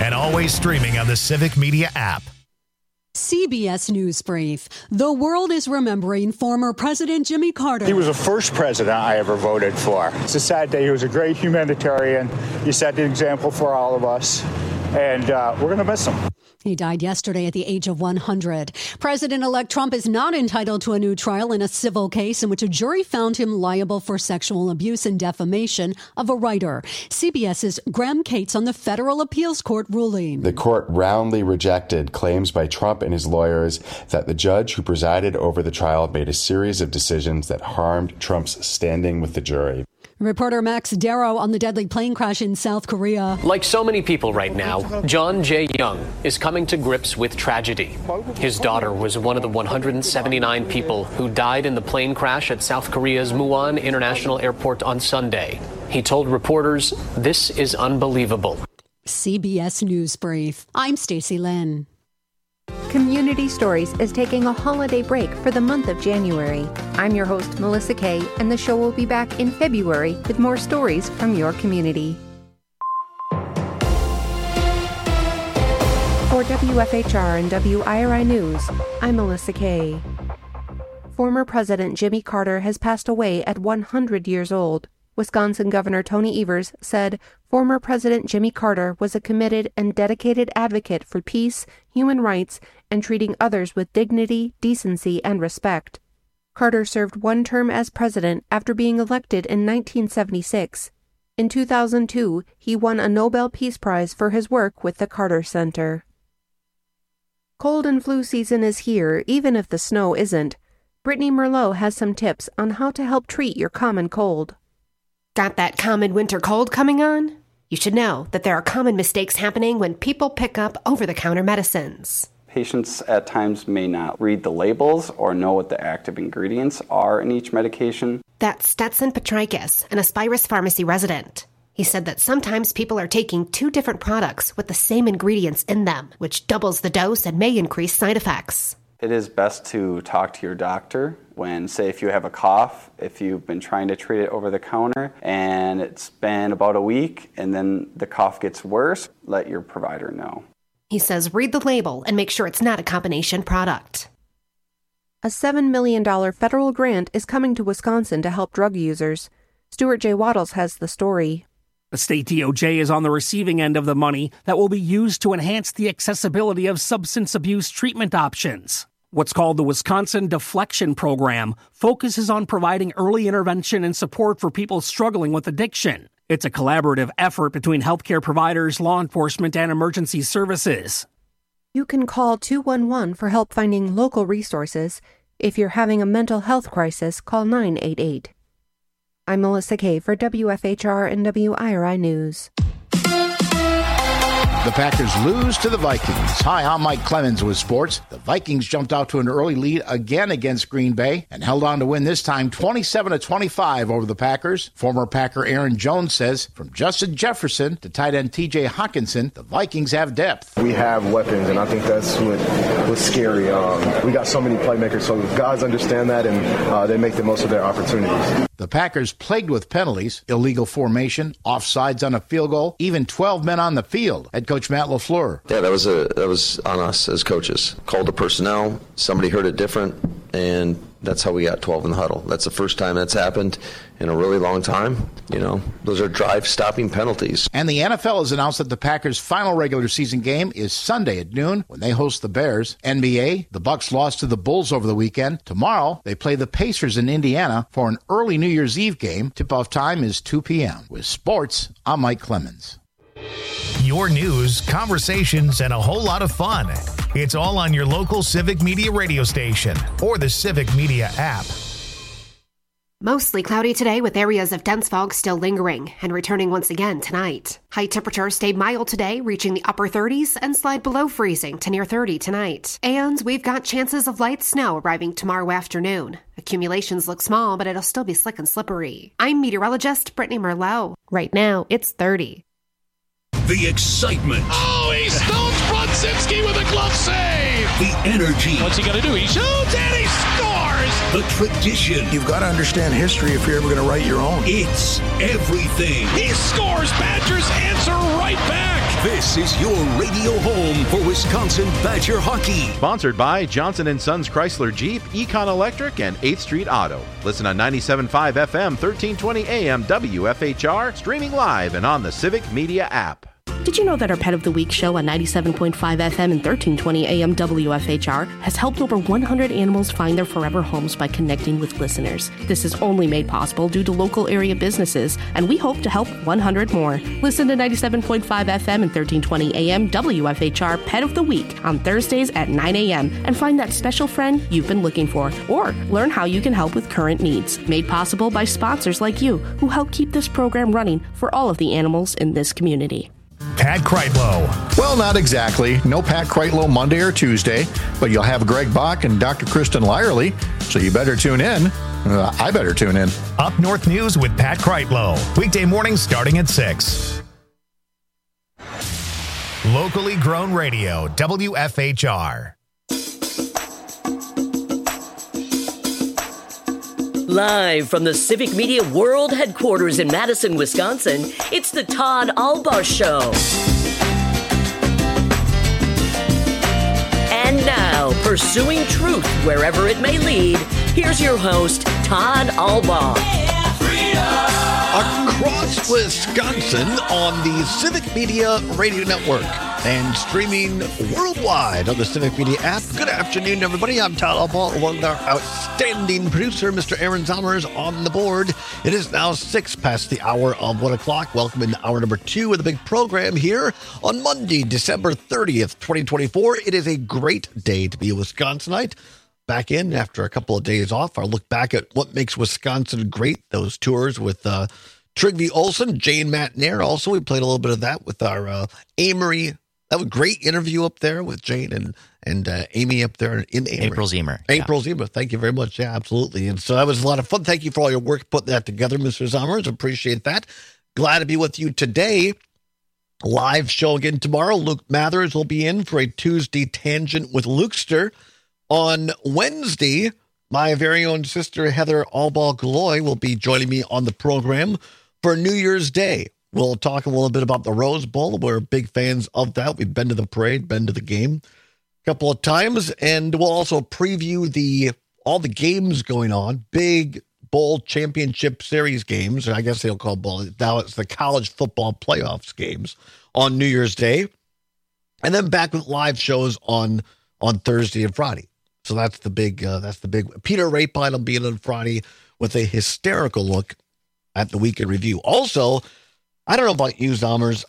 and always streaming on the Civic Media app. CBS News Brief. The world is remembering former President Jimmy Carter. He was the first president I ever voted for. It's a sad day. He was a great humanitarian. He set the example for all of us, and we're going to miss him. He died yesterday at the age of 100. President-elect Trump is not entitled to a new trial in a civil case in which a jury found him liable for sexual abuse and defamation of a writer. CBS's Graham Cates on the federal appeals court ruling. The court roundly rejected claims by Trump and his lawyers that the judge who presided over the trial made a series of decisions that harmed Trump's standing with the jury. Reporter Max Darrow on the deadly plane crash in South Korea. Like so many people right now, John J. Young is coming to grips with tragedy. His daughter was one of the 179 people who died in the plane crash at South Korea's Muan International Airport on Sunday. He told reporters, "This is unbelievable." CBS News Brief. I'm Stacey Lynn. Community Stories is taking a holiday break for the month of January. I'm your host, Melissa Kay, and the show will be back in February with more stories from your community. For WFHR and WIRI News, I'm Melissa Kay. Former President Jimmy Carter has passed away at 100 years old. Wisconsin Governor Tony Evers said former President Jimmy Carter was a committed and dedicated advocate for peace, human rights, and treating others with dignity, decency, and respect. Carter served one term as president after being elected in 1976. In 2002, he won a Nobel Peace Prize for his work with the Carter Center. Cold and flu season is here, even if the snow isn't. Brittany Merlot has some tips on how to help treat your common cold. Got that common winter cold coming on? You should know that there are common mistakes happening when people pick up over-the-counter medicines. Patients at times may not read the labels or know what the active ingredients are in each medication. That's Stetson Petrikis, an Aspirus Pharmacy resident. He said that sometimes people are taking two different products with the same ingredients in them, which doubles the dose and may increase side effects. It is best to talk to your doctor when, say, if you have a cough, if you've been trying to treat it over the counter and it's been about a week and then the cough gets worse, let your provider know. He says read the label and make sure it's not a combination product. A $7 million federal grant is coming to Wisconsin to help drug users. Stuart J. Waddles has the story. The state DOJ is on the receiving end of the money that will be used to enhance the accessibility of substance abuse treatment options. What's called the Wisconsin Deflection Program focuses on providing early intervention and support for people struggling with addiction. It's a collaborative effort between healthcare providers, law enforcement, and emergency services. You can call 211 for help finding local resources. If you're having a mental health crisis, call 988. I'm Melissa Kay for WFHR and WIRI News. The Packers lose to the Vikings. Hi, I'm Mike Clemens with sports. The Vikings jumped out to an early lead again against Green Bay and held on to win this time 27-25 over the Packers. Former Packer Aaron Jones says, from Justin Jefferson to tight end TJ Hawkinson, the Vikings have depth. We have weapons, and I think that's what's scary. We got so many playmakers, so guys understand that, and they make the most of their opportunities. The Packers plagued with penalties, illegal formation, offsides on a field goal, even 12 men on the field. Head coach Matt LaFleur. Yeah, that was on us as coaches. Called the personnel, somebody heard it different, and that's how we got 12 in the huddle. That's the first time that's happened in a really long time. You know, those are drive-stopping penalties. And the NFL has announced that the Packers' final regular season game is Sunday at noon when they host the Bears. NBA, the Bucks lost to the Bulls over the weekend. Tomorrow, they play the Pacers in Indiana for an early New Year's Eve game. Tip-off time is 2 p.m. With sports, I'm Mike Clemens. Your news, conversations, and a whole lot of fun. It's all on your local Civic Media radio station or the Civic Media app. Mostly cloudy today with areas of dense fog still lingering and returning once again tonight. High temperatures stay mild today, reaching the upper 30s and slide below freezing to near 30 tonight. And we've got chances of light snow arriving tomorrow afternoon. Accumulations look small, but it'll still be slick and slippery. I'm meteorologist Brittany Merlot. Right now, it's 30. The excitement. Oh, he stones Brodzinski with a glove save. The energy. What's he going to do? He shoots and he scores. The tradition. You've got to understand history if you're ever going to write your own. It's everything. He scores. Badgers answer right back. This is your radio home for Wisconsin Badger hockey. Sponsored by Johnson & Sons Chrysler Jeep, Econ Electric, and 8th Street Auto. Listen on 97.5 FM, 1320 AM, WFHR, streaming live and on the Civic Media app. Did you know that our Pet of the Week show on 97.5 FM and 1320 AM WFHR has helped over 100 animals find their forever homes by connecting with listeners? This is only made possible due to local area businesses, and we hope to help 100 more. Listen to 97.5 FM and 1320 AM WFHR Pet of the Week on Thursdays at 9 AM and find that special friend you've been looking for, or learn how you can help with current needs. Made possible by sponsors like you who help keep this program running for all of the animals in this community. Pat Kreitlow. Well, not exactly. No Pat Kreitlow Monday or Tuesday, but you'll have Greg Bach and Dr. Kristen Lyerly, so you better tune in. I better tune in. Up North News with Pat Kreitlow. Weekday mornings starting at 6. Locally grown radio, WFHR. Live from the Civic Media World Headquarters in Madison, Wisconsin, it's the Todd Albaugh Show. And now, pursuing truth wherever it may lead, here's your host, Todd Albaugh. Across Wisconsin on the Civic Media Radio Network and streaming worldwide on the Civic Media app. Good afternoon, everybody. I'm Todd Albaugh, along with our outstanding producer, Mr. Aaron Zommers, on the board. It is now 6 past the hour of 1 o'clock. Welcome into hour number 2 of the big program here on Monday, December 30th, 2024. It is a great day to be a Wisconsinite. Back in after a couple of days off. Our look back at what makes Wisconsin great. Those tours with Trygve Olsen, Jane Matnair. Also, we played a little bit of that with our Amory. That was a great interview up there with Jane and Amy up there in Amory. April Zemer. April Zemer. Thank you very much. Yeah, absolutely. And so that was a lot of fun. Thank you for all your work putting that together, Mr. Zommers. Appreciate that. Glad to be with you today. Live show again tomorrow. Luke Mathers will be in for a Tuesday Tangent with Lukester. On Wednesday, my very own sister, Heather Albaugh-Galloy, will be joining me on the program for New Year's Day. We'll talk a little bit about the Rose Bowl. We're big fans of that. We've been to the parade, been to the game a couple of times, and we'll also preview all the games going on, big bowl championship series games, and I guess they'll call bowl. Now it's the college football playoffs games on New Year's Day, and then back with live shows on Thursday and Friday. So that's the big. Peter Rapine will be in on Friday with a hysterical look at the weekend review. Also, I don't know about you, Zommers.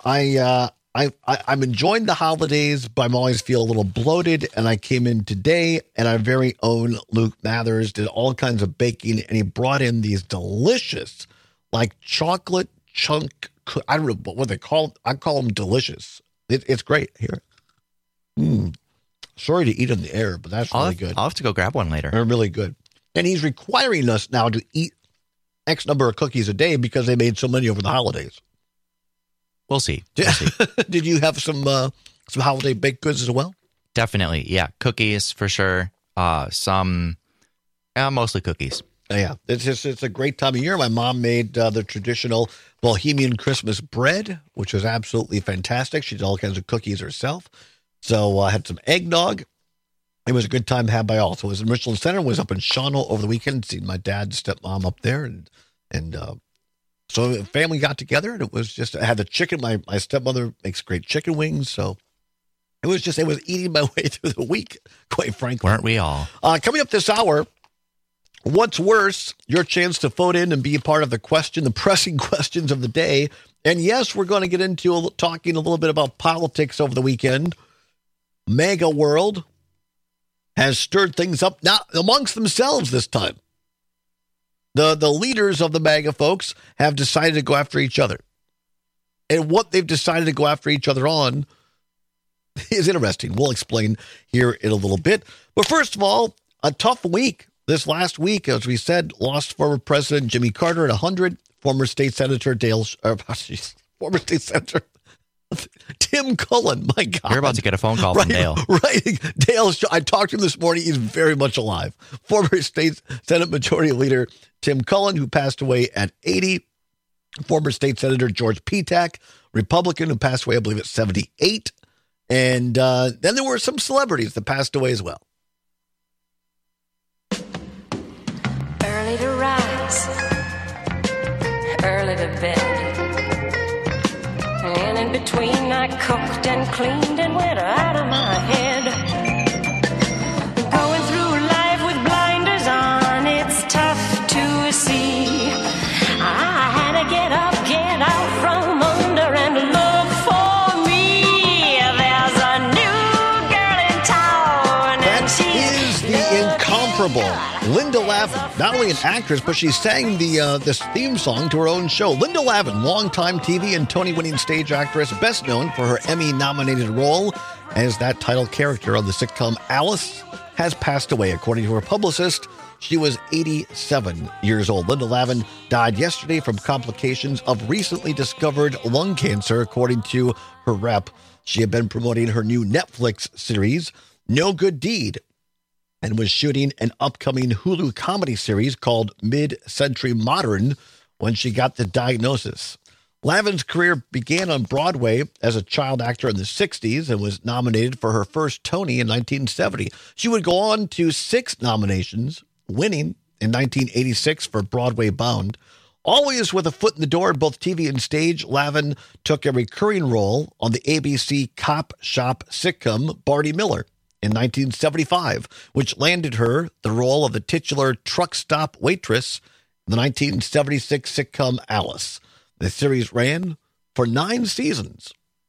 I'm enjoying the holidays, but I'm always feel a little bloated. And I came in today, and our very own Luke Mathers did all kinds of baking, and he brought in these delicious, like chocolate chunk. I don't know what they call. I call them delicious. It's great here. Sorry to eat on the air, but that's really good. I'll have to go grab one later. They're really good. And he's requiring us now to eat X number of cookies a day because they made so many over the holidays. We'll see. Did you have some holiday baked goods as well? Definitely, yeah. Cookies for sure. Mostly cookies. Yeah, it's a great time of year. My mom made the traditional Bohemian Christmas bread, which was absolutely fantastic. She did all kinds of cookies herself. So I had some eggnog. It was a good time had by all. So it was in Richland Center. Was up in Shawano over the weekend. Seen my dad and stepmom up there. And so the family got together. And it was just, I had the chicken. My stepmother makes great chicken wings. So it was eating my way through the week, quite frankly. Weren't we all? Coming up this hour, what's worse? Your chance to phone in and be a part of the pressing questions of the day. And yes, we're going to get into talking a little bit about politics over the weekend. MAGA world has stirred things up now amongst themselves this time. The leaders of the MAGA folks have decided to go after each other. And what they've decided to go after each other on is interesting. We'll explain here in a little bit. But first of all, a tough week. This last week, as we said, lost former President Jimmy Carter at 100, former State Senator Tim Cullen, my God. You're about to get a phone call from Dale. Right. Dale, I talked to him this morning. He's very much alive. Former State Senate Majority Leader Tim Cullen, who passed away at 80. Former State Senator George Petak, Republican, who passed away, I believe, at 78. And then there were some celebrities that passed away as well. Early to rise, early to bed. And in between I cooked and cleaned and went out of my head. Going through life with blinders on, it's tough to see. I had to get up, get out from under and look for me. There's a new girl in town. That is the incomparable Linda Lavin, not only an actress, but she sang this theme song to her own show. Linda Lavin, longtime TV and Tony-winning stage actress, best known for her Emmy-nominated role as that title character on the sitcom Alice, has passed away. According to her publicist, she was 87 years old. Linda Lavin died yesterday from complications of recently discovered lung cancer, according to her rep. She had been promoting her new Netflix series, No Good Deed, and was shooting an upcoming Hulu comedy series called Mid-Century Modern when she got the diagnosis. Lavin's career began on Broadway as a child actor in the 60s and was nominated for her first Tony in 1970. She would go on to 6 nominations, winning in 1986 for Broadway Bound. Always with a foot in the door in both TV and stage, Lavin took a recurring role on the ABC cop shop sitcom Barney Miller in 1975, which landed her the role of the titular truck stop waitress in the 1976 sitcom Alice. The series ran for 9 seasons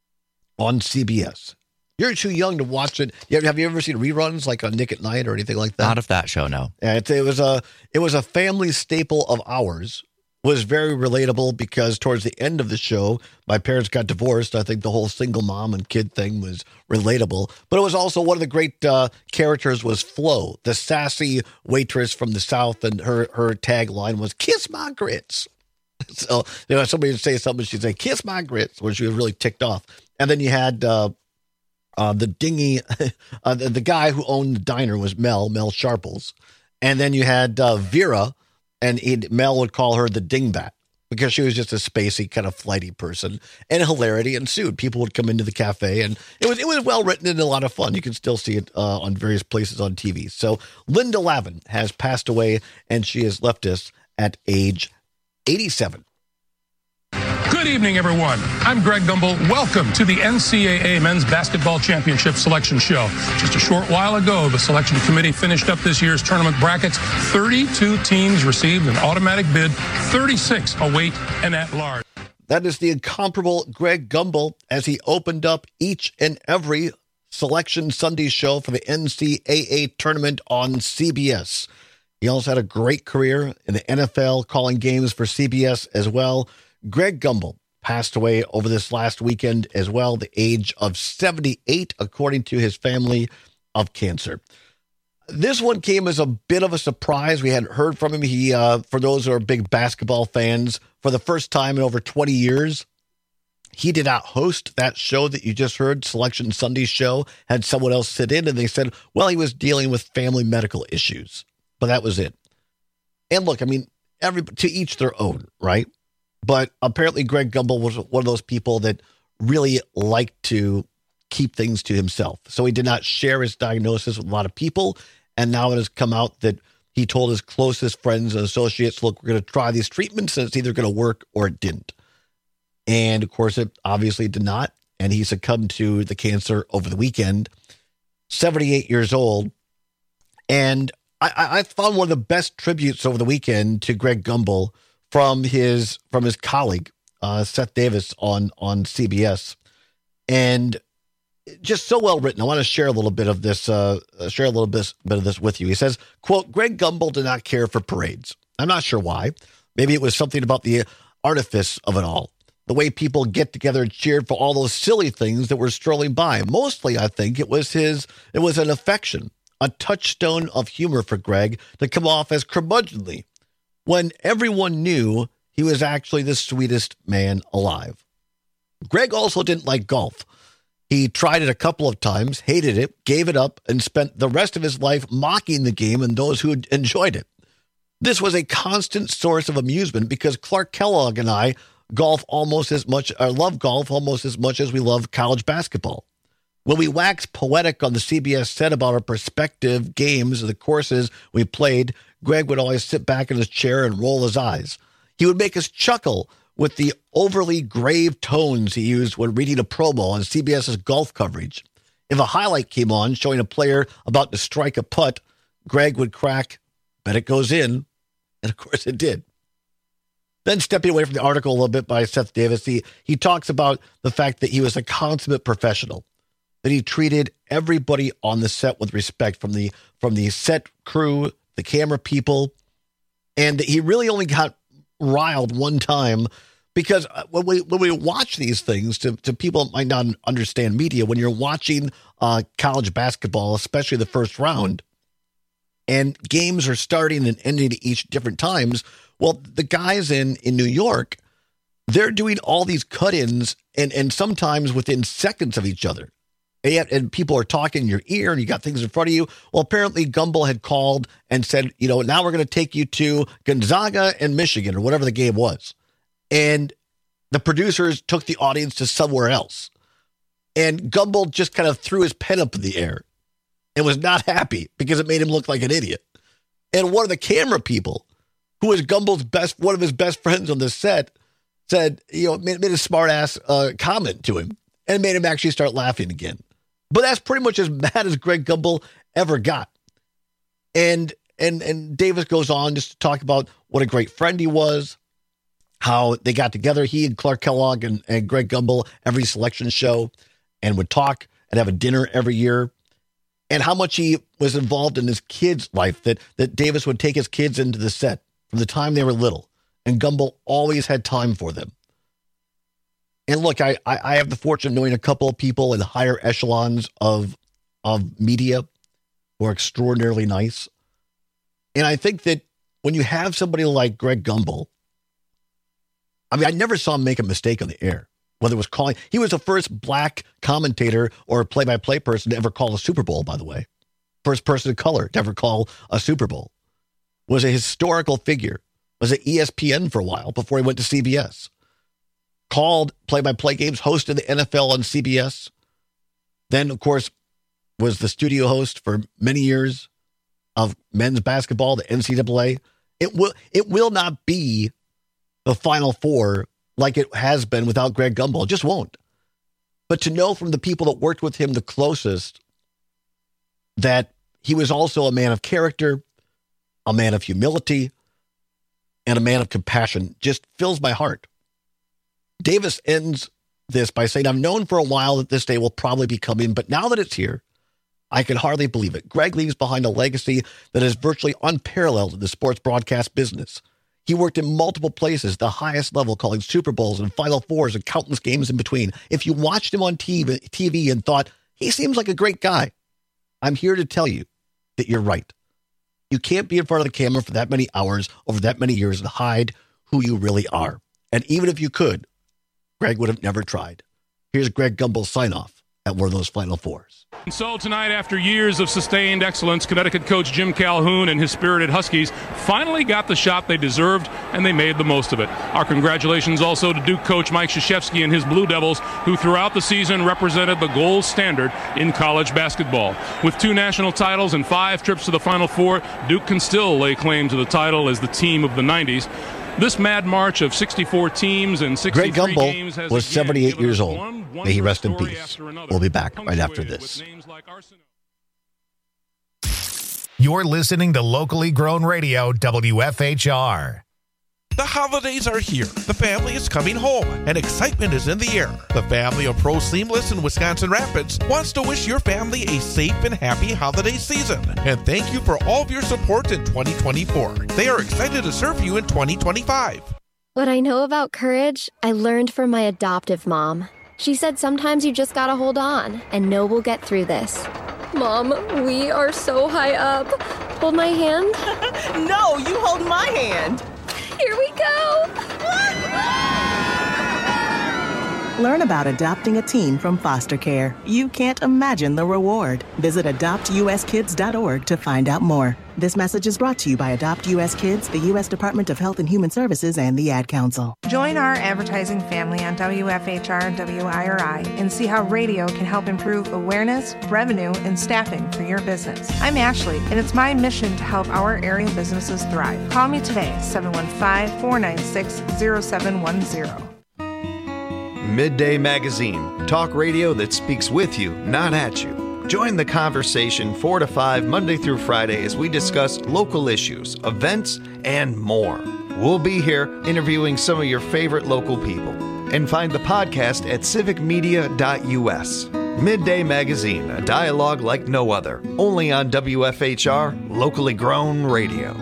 on CBS. You're too young to watch it. Have you ever seen reruns like on Nick at Night or anything like that? Not of that show, no. Yeah, it was a family staple of ours. Was very relatable because towards the end of the show, my parents got divorced. I think the whole single mom and kid thing was relatable. But it was also one of the great characters was Flo, the sassy waitress from the South, and her tagline was "Kiss my grits." So somebody would say something, she'd say "Kiss my grits," where she was really ticked off. And then you had the dingy, the guy who owned the diner was Mel Sharples, and then you had Vera. And Mel would call her the dingbat because she was just a spacey, kind of flighty person. And hilarity ensued. People would come into the cafe, and it was well written and a lot of fun. You can still see it on various places on TV. So Linda Lavin has passed away, and she has left us at age 87. Good evening, everyone. I'm Greg Gumbel. Welcome to the NCAA Men's Basketball Championship Selection Show. Just a short while ago, the selection committee finished up this year's tournament brackets. 32 teams received an automatic bid, 36 await an at-large. That is the incomparable Greg Gumbel as he opened up each and every Selection Sunday show for the NCAA tournament on CBS. He also had a great career in the NFL, calling games for CBS as well. Greg Gumbel passed away over this last weekend as well, the age of 78, according to his family, of cancer. This one came as a bit of a surprise. We hadn't heard from him. He, for those who are big basketball fans, for the first time in over 20 years, he did not host that show that you just heard, Selection Sunday show, had someone else sit in, and they said, well, he was dealing with family medical issues. But that was it. And look, I mean, to each their own, right? But apparently Greg Gumbel was one of those people that really liked to keep things to himself. So he did not share his diagnosis with a lot of people. And now it has come out that he told his closest friends and associates, look, we're going to try these treatments and it's either going to work or it didn't. And of course, it obviously did not. And he succumbed to the cancer over the weekend, 78 years old. And I found one of the best tributes over the weekend to Greg Gumbel from his colleague, Seth Davis on CBS. And just so well written. I want to share a little bit of this, bit of this with you. He says, quote, Greg Gumbel did not care for parades. I'm not sure why. Maybe it was something about the artifice of it all. The way people get together and cheered for all those silly things that were strolling by. Mostly, I think it was an affection, a touchstone of humor for Greg to come off as curmudgeonly when everyone knew he was actually the sweetest man alive. Greg also didn't like golf. He tried it a couple of times, hated it, gave it up, and spent the rest of his life mocking the game and those who enjoyed it. This was a constant source of amusement because Clark Kellogg and I love golf almost as much as we love college basketball. When we waxed poetic on the CBS set about our prospective games and the courses we played, Greg would always sit back in his chair and roll his eyes. He would make us chuckle with the overly grave tones he used when reading a promo on CBS's golf coverage. If a highlight came on showing a player about to strike a putt, Greg would crack, "Bet it goes in." And of course it did. Then stepping away from the article a little bit by Seth Davis, he talks about the fact that he was a consummate professional, that he treated everybody on the set with respect, from the set crew, the camera people, and that he really only got riled one time because when we watch these things, to people that might not understand media, when you're watching college basketball, especially the first round, and games are starting and ending at each different times, well, the guys in New York, they're doing all these cut-ins and sometimes within seconds of each other. And people are talking in your ear and you got things in front of you. Well, apparently Gumbel had called and said, now we're going to take you to Gonzaga and Michigan or whatever the game was. And the producers took the audience to somewhere else. And Gumbel just kind of threw his pen up in the air and was not happy because it made him look like an idiot. And one of the camera people, who was Gumbel's one of his best friends on the set, said, made a smart ass comment to him and made him actually start laughing again. But that's pretty much as mad as Greg Gumbel ever got. And Davis goes on just to talk about what a great friend he was, how they got together, he and Clark Kellogg and Greg Gumbel, every selection show, and would talk and have a dinner every year, and how much he was involved in his kids' life, that Davis would take his kids into the set from the time they were little, and Gumbel always had time for them. And look, I have the fortune of knowing a couple of people in higher echelons of media who are extraordinarily nice. And I think that when you have somebody like Greg Gumbel, I never saw him make a mistake on the air, whether it was calling. He was the first black commentator or play-by-play person to ever call a Super Bowl, by the way. First person of color to ever call a Super Bowl. Was a historical figure. Was at ESPN for a while before he went to CBS. Called play-by-play games, hosted the NFL on CBS. Then, of course, was the studio host for many years of men's basketball, the NCAA. It will not be the Final Four like it has been without Greg Gumbel. It just won't. But to know from the people that worked with him the closest that he was also a man of character, a man of humility, and a man of compassion just fills my heart. Davis ends this by saying, "I've known for a while that this day will probably be coming, but now that it's here, I can hardly believe it." Greg leaves behind a legacy that is virtually unparalleled in the sports broadcast business. He worked in multiple places, the highest level, calling Super Bowls and Final Fours and countless games in between. If you watched him on TV and thought, he seems like a great guy, I'm here to tell you that you're right. You can't be in front of the camera for that many hours over that many years and hide who you really are. And even if you could, Greg would have never tried. Here's Greg Gumbel's sign-off at one of those Final Fours. And so tonight, after years of sustained excellence, Connecticut coach Jim Calhoun and his spirited Huskies finally got the shot they deserved, and they made the most of it. Our congratulations also to Duke coach Mike Krzyzewski and his Blue Devils, who throughout the season represented the gold standard in college basketball. With 2 national titles and 5 trips to the Final Four, Duke can still lay claim to the title as the team of the 90s. This mad march of 64 teams and 63 Greg games Gumbel was 78 years old. May he rest in peace. We'll be back right after this. You're listening to locally grown radio, WFHR. The holidays are here. The family is coming home, and excitement is in the air. The family of Pro Seamless in Wisconsin Rapids wants to wish your family a safe and happy holiday season, and thank you for all of your support in 2024. They are excited to serve you in 2025. What I know about courage, I learned from my adoptive mom. She said sometimes you just gotta hold on and know we'll get through this. Mom, we are so high up. Hold my hand. No, you hold my hand. Here we go! Learn about adopting a teen from foster care. You can't imagine the reward. Visit adoptuskids.org to find out more. This message is brought to you by Adopt U.S. Kids, the U.S. Department of Health and Human Services, and the Ad Council. Join our advertising family on WFHR and WIRI and see how radio can help improve awareness, revenue, and staffing for your business. I'm Ashley, and it's my mission to help our area businesses thrive. Call me today, 715-496-0710. Midday Magazine, talk radio that speaks with you, not at you. Join the conversation 4 to 5 Monday through Friday as we discuss local issues, events, and more. We'll be here interviewing some of your favorite local people. And find the podcast at civicmedia.us. Midday Magazine, a dialogue like no other. Only on WFHR, locally grown radio.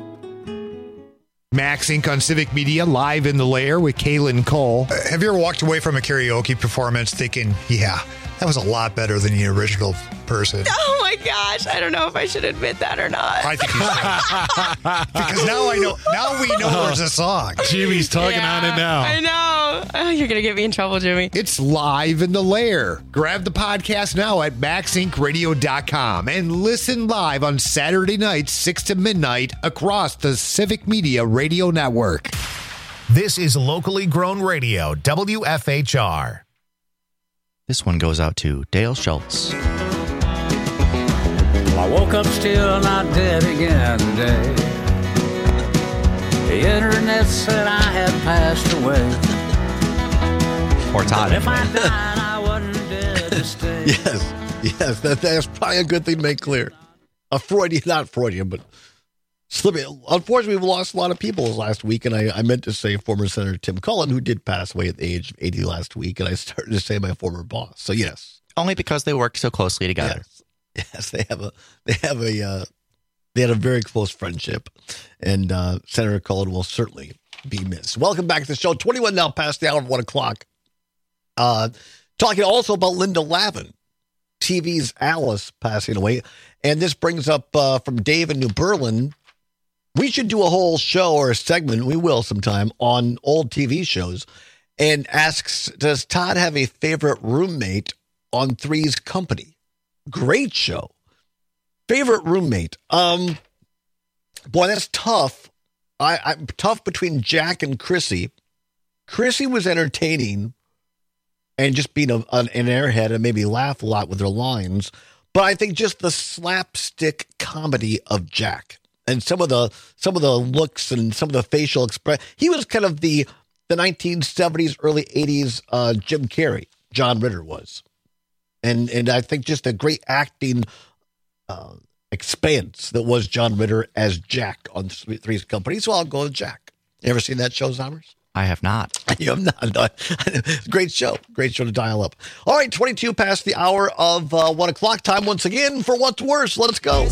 Max Inc. on Civic Media, live in the lair with Kaylin Cole. Have you ever walked away from a karaoke performance thinking, yeah, that was a lot better than the original person? Oh my gosh, I don't know if I should admit that or not. I think you should. Because now I know. Now we know there's a song. Jimmy's tugging on it now. I know. Oh, you're going to get me in trouble, Jimmy. It's live in the lair. Grab the podcast now at maxincradio.com and listen live on Saturday nights, 6 to midnight, across the Civic Media Radio Network. This is locally grown radio, WFHR. This one goes out to Dale Schultz. I woke up still not dead again today. The internet said I had passed away. Or Todd. If I died, I wasn't dead to stay. Yes, that's probably a good thing to make clear. Not Freudian, but slipping. Unfortunately, we've lost a lot of people last week, and I meant to say former Senator Tim Cullen, who did pass away at the age of 80 last week, and I started to say my former boss. So yes, only because they worked so closely together. Yes, they had a very close friendship, and Senator Cullen will certainly be missed. Welcome back to the show. 21 now past the hour of 1 o'clock. Talking also about Linda Lavin, TV's Alice, passing away, and this brings up from Dave in New Berlin. We should do a whole show or a segment, we will sometime, on old TV shows, and asks, does Todd have a favorite roommate on Three's Company? Great show. Favorite roommate. Boy, that's tough. I'm tough between Jack and Chrissy. Chrissy was entertaining and just being an airhead and maybe laugh a lot with her lines. But I think just the slapstick comedy of Jack and some of the looks and some of the facial expression. He was kind of the 1970s, early 80s Jim Carrey. John Ritter was. And I think just a great acting expanse that was John Ritter as Jack on Three's Company. So I'll go with Jack. You ever seen that show, Zommers? I have not. You have not. No. Great show. Great show to dial up. All right, 22 past the hour of 1 o'clock. Time once again for What's Worse. Let's go.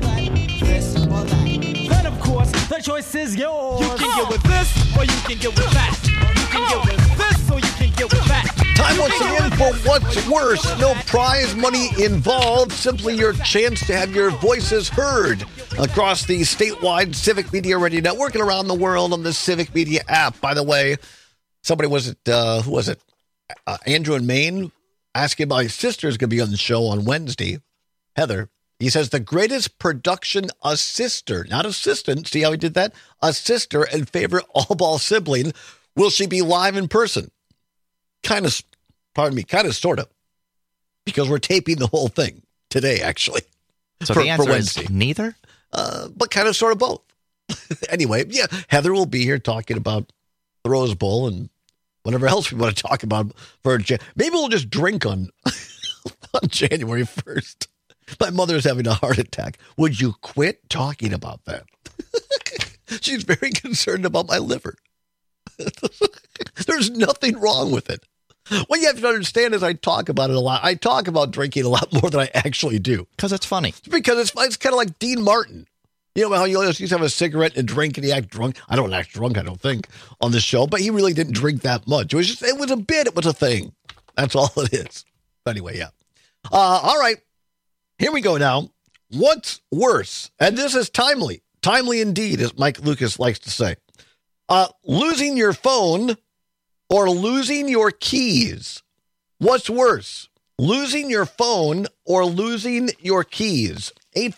Then, of course, the choice is yours. You can get with this or you can get with that. You can get with this or you can get with that. Time once again for What's Worse. No prize money involved. Simply your chance to have your voices heard across the statewide Civic Media Radio Network and around the world on the Civic Media app. By the way, somebody who was it? Andrew in Maine asking about his sister's going to be on the show on Wednesday. Heather. He says the greatest production assistant, not assistant. See how he did that? A sister and favorite all-ball sibling. Will she be live in person? Kind of, sort of. Because we're taping the whole thing today, actually. So the answer is neither? But kind of, sort of both. Anyway, yeah, Heather will be here talking about the Rose Bowl and whatever else we want to talk about. Maybe we'll just drink on January 1st. My mother's having a heart attack. Would you quit talking about that? She's very concerned about my liver. There's nothing wrong with it. What you have to understand is I talk about it a lot. I talk about drinking a lot more than I actually do. Because it's funny. Because it's kind of like Dean Martin. You know how you always used to have a cigarette and drink and he act drunk? I don't act drunk, I don't think, on the show. But he really didn't drink that much. It was a bit. It was a thing. That's all it is. Anyway, yeah. All right. Here we go now. What's worse? And this is timely. Timely indeed, as Mike Lucas likes to say. Losing your phone or losing your keys? What's worse, losing your phone or losing your keys?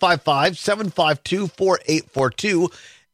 855-752-4842.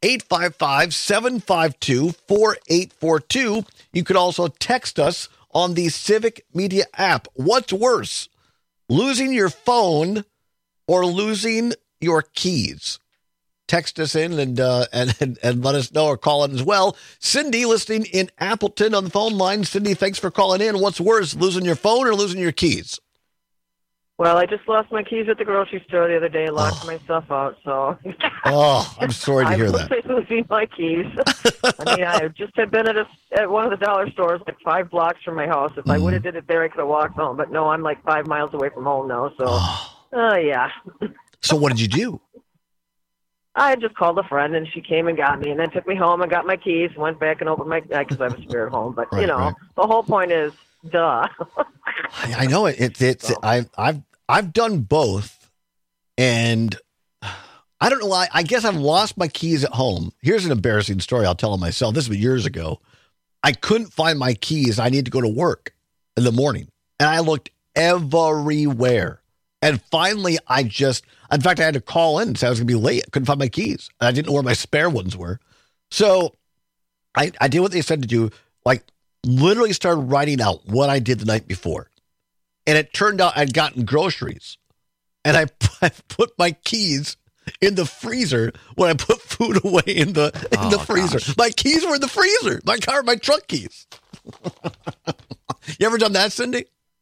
855-752-4842. You could also text us on the Civic Media app. What's worse, losing your phone or losing your keys? Text us in and let us know, or call in as well. Cindy, listening in Appleton on the phone line. Cindy, thanks for calling in. What's worse, losing your phone or losing your keys? Well, I just lost my keys at the grocery store the other day, locked my stuff out, so... I'm sorry to hear that. I was losing my keys. I mean, I just had been at one of the dollar stores like 5 blocks from my house. If I would have did it there, I could have walked home. But no, I'm like 5 miles away from home now, so... yeah. So what did you do? I just called a friend, and she came and got me, and then took me home and got my keys, went back and opened my... Because I was spare at home. But, the whole point is, duh. I know it. I've done both, and I don't know why. I guess I've lost my keys at home. Here's an embarrassing story I'll tell myself. This was years ago. I couldn't find my keys. I need to go to work in the morning, and I looked everywhere. And finally, in fact, I had to call in and say I was going to be late. I couldn't find my keys. I didn't know where my spare ones were. So I did what they said to do, like literally started writing out what I did the night before. And it turned out I'd gotten groceries, and I put my keys in the freezer when I put food away in the freezer. Gosh. My keys were in the freezer. My truck keys. You ever done that, Cindy?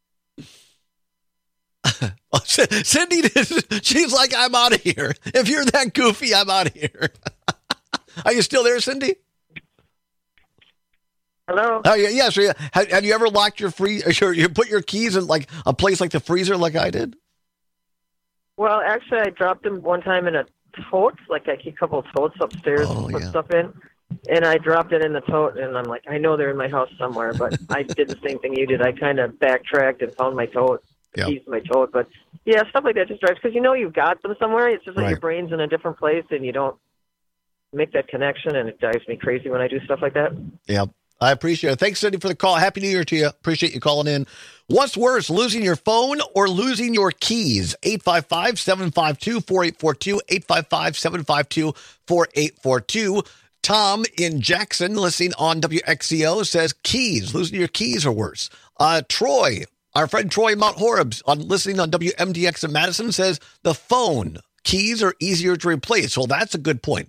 Cindy, she's like, I'm out of here. If you're that goofy, I'm out of here. Are you still there, Cindy? Hello? Oh, yeah. So have you ever locked your you put your keys in like a place like the freezer like I did? Well, actually, I dropped them one time in a tote, like I keep a couple of totes upstairs to put stuff in. And I dropped it in the tote, and I'm like, I know they're in my house somewhere, but I did the same thing you did. I kind of backtracked and found my tote, keys in my tote. But, yeah, stuff like that just drives, because you've got them somewhere. It's just like your brain's in a different place, and you don't make that connection, and it drives me crazy when I do stuff like that. Yeah. I appreciate it. Thanks, Cindy, for the call. Happy New Year to you. Appreciate you calling in. What's worse, losing your phone or losing your keys? 855-752-4842, 855-752-4842. Tom in Jackson, listening on WXCO, says keys. Losing your keys are worse. Troy, our friend Troy Mount Horeb, listening on WMDX in Madison, says the phone. Keys are easier to replace. Well, that's a good point.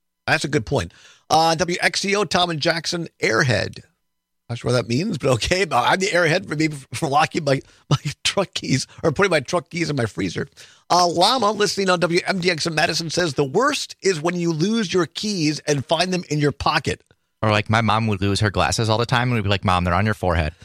WXCO, Tom and Jackson, airhead. Not sure what that means, but okay. I'm the airhead for locking my truck keys or putting my truck keys in my freezer. Llama, listening on WMDX in Madison, says the worst is when you lose your keys and find them in your pocket. Or like my mom would lose her glasses all the time, and we'd be like, Mom, they're on your forehead.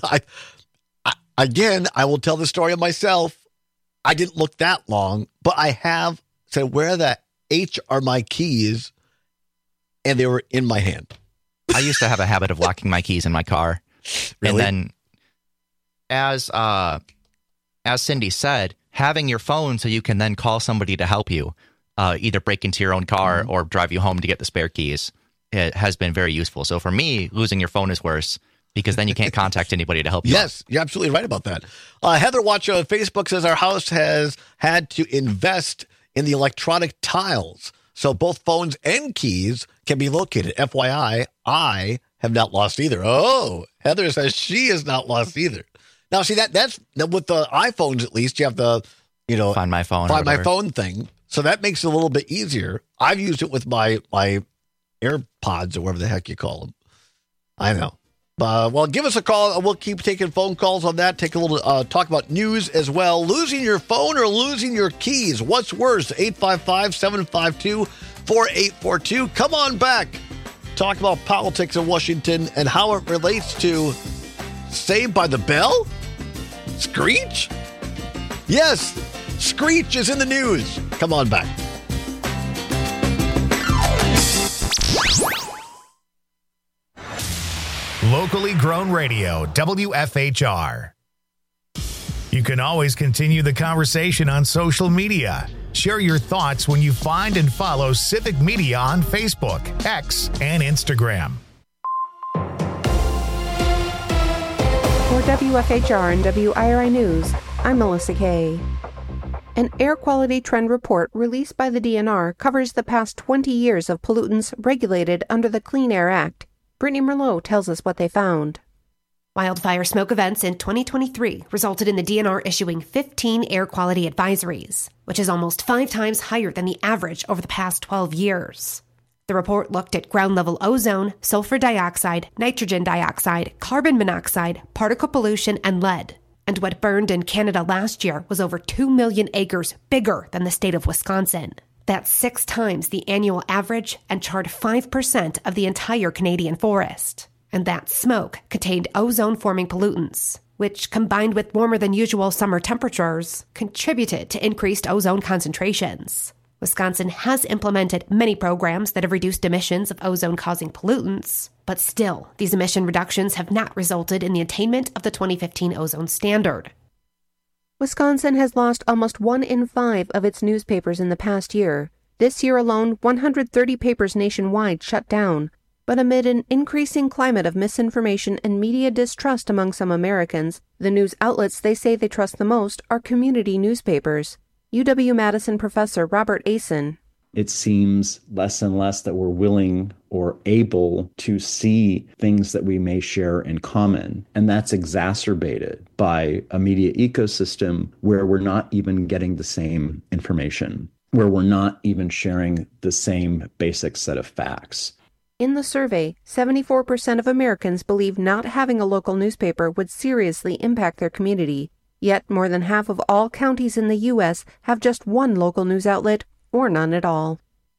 Again, I will tell the story of myself. I didn't look that long, but I have said, where the H are my keys? And they were in my hand. I used to have a habit of locking my keys in my car. Really? And then as Cindy said, having your phone so you can then call somebody to help you, either break into your own car or drive you home to get the spare keys, it has been very useful. So for me, losing your phone is worse because then you can't contact anybody to help you. Yes, you're absolutely right about that. Heather Watch on Facebook says our house has had to invest in the electronic tiles, so both phones and keys can be located. FYI, I have not lost either. Oh, Heather says she has not lost either. Now, see, that's with the iPhones, at least, you have the, Find My Phone thing. So that makes it a little bit easier. I've used it with my AirPods or whatever the heck you call them. I know. Well, give us a call. We'll keep taking phone calls on that. Take a little talk about news as well. Losing your phone or losing your keys? What's worse? 855-752-4842. Come on back. Talk about politics in Washington and how it relates to Saved by the Bell? Screech? Yes, Screech is in the news. Come on back. Locally grown radio, WFHR. You can always continue the conversation on social media. Share your thoughts when you find and follow Civic Media on Facebook, X, and Instagram. WFHR and WIRI News, I'm Melissa Kay. An air quality trend report released by the DNR covers the past 20 years of pollutants regulated under the Clean Air Act. Brittany Merlot tells us what they found. Wildfire smoke events in 2023 resulted in the DNR issuing 15 air quality advisories, which is almost 5 times higher than the average over the past 12 years. The report looked at ground-level ozone, sulfur dioxide, nitrogen dioxide, carbon monoxide, particle pollution, and lead. And what burned in Canada last year was over 2 million acres bigger than the state of Wisconsin. That's 6 times the annual average and charred 5% of the entire Canadian forest. And that smoke contained ozone-forming pollutants, which, combined with warmer than usual summer temperatures, contributed to increased ozone concentrations. Wisconsin has implemented many programs that have reduced emissions of ozone-causing pollutants, but still, these emission reductions have not resulted in the attainment of the 2015 ozone standard. Wisconsin has lost almost 1 in 5 of its newspapers in the past year. This year alone, 130 papers nationwide shut down. But amid an increasing climate of misinformation and media distrust among some Americans, the news outlets they say they trust the most are community newspapers. UW-Madison professor Robert Asen. It seems less and less that we're willing or able to see things that we may share in common. And that's exacerbated by a media ecosystem where we're not even getting the same information, where we're not even sharing the same basic set of facts. In the survey, 74% of Americans believe not having a local newspaper would seriously impact their community. Yet more than half of all counties in the U.S. have just one local news outlet or none at all.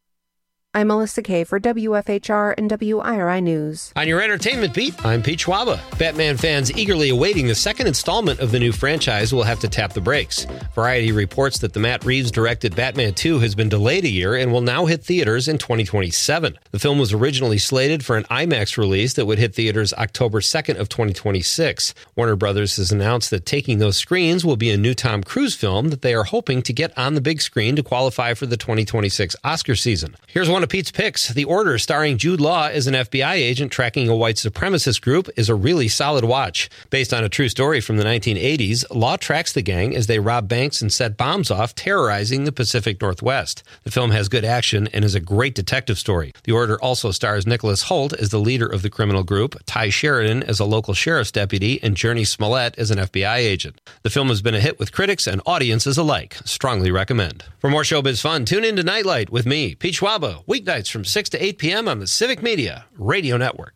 I'm Melissa Kay for WFHR and WIRI News. On your entertainment beat, I'm Pete Schwaba. Batman fans eagerly awaiting the second installment of the new franchise will have to tap the brakes. Variety reports that the Matt Reeves-directed Batman 2 has been delayed a year and will now hit theaters in 2027. The film was originally slated for an IMAX release that would hit theaters October 2nd of 2026. Warner Brothers has announced that taking those screens will be a new Tom Cruise film that they are hoping to get on the big screen to qualify for the 2026 Oscar season. Here's one of Pete's picks. The Order, starring Jude Law as an FBI agent tracking a white supremacist group, is a really solid watch. Based on a true story from the 1980s, Law tracks the gang as they rob banks and set bombs off, terrorizing the Pacific Northwest. The film has good action and is a great detective story. The Order also stars Nicholas Hoult as the leader of the criminal group, Ty Sheridan as a local sheriff's deputy, and Journey Smollett as an FBI agent. The film has been a hit with critics and audiences alike. Strongly recommend. For more showbiz fun, tune in to Nightlight with me, Pete Schwaba, weeknights from 6 to 8 p.m. on the Civic Media Radio Network.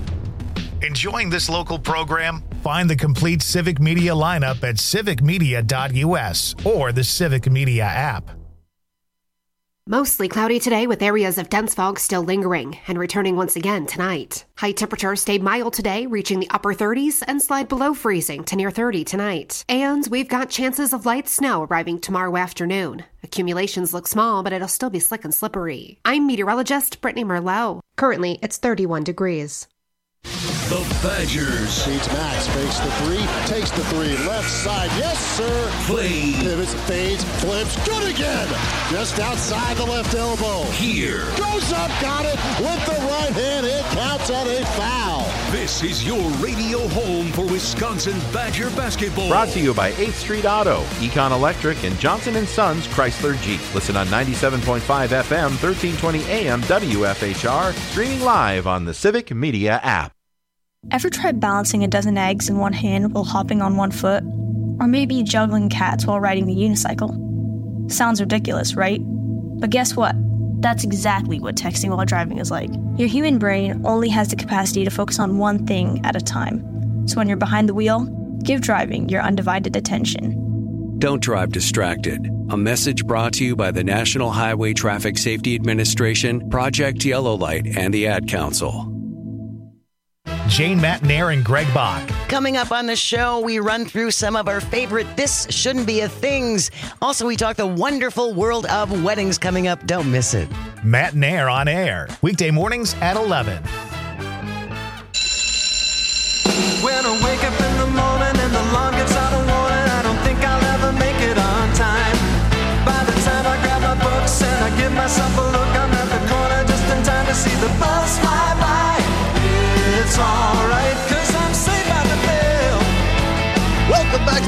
Enjoying this local program? Find the complete Civic Media lineup at civicmedia.us or the Civic Media app. Mostly cloudy today with areas of dense fog still lingering and returning once again tonight. High temperatures stay mild today, reaching the upper 30s and slide below freezing to near 30 tonight. And we've got chances of light snow arriving tomorrow afternoon. Accumulations look small, but it'll still be slick and slippery. I'm meteorologist Brittany Merlot. Currently, it's 31 degrees. The Badgers. Beats Max, fakes the three, takes the three, left side, yes sir. Play. Pivots, fades, flips, good again. Just outside the left elbow. Here. Goes up, got it, with the right hand, it counts at a foul. This is your radio home for Wisconsin Badger basketball. Brought to you by 8th Street Auto, Econ Electric, and Johnson & Sons Chrysler Jeep. Listen on 97.5 FM, 1320 AM WFHR, streaming live on the Civic Media app. Ever tried balancing a dozen eggs in one hand while hopping on one foot? Or maybe juggling cats while riding the unicycle? Sounds ridiculous, right? But guess what? That's exactly what texting while driving is like. Your human brain only has the capacity to focus on one thing at a time. So when you're behind the wheel, give driving your undivided attention. Don't drive distracted. A message brought to you by the National Highway Traffic Safety Administration, Project Yellow Light, and the Ad Council. Jane Matnair and Greg Bach. Coming up on the show, we run through some of our favorite This Shouldn't Be a Things. Also, we talk the wonderful world of weddings coming up. Don't miss it. Matnair on air, weekday mornings at 11. When I wake up in the morning and the alarm gets out of warning, I don't think I'll ever make it on time. By the time I grab my books and I give myself a look, I'm at the corner just in time to see the bus fly by. It's alright, 'cause I'm safe out the veil.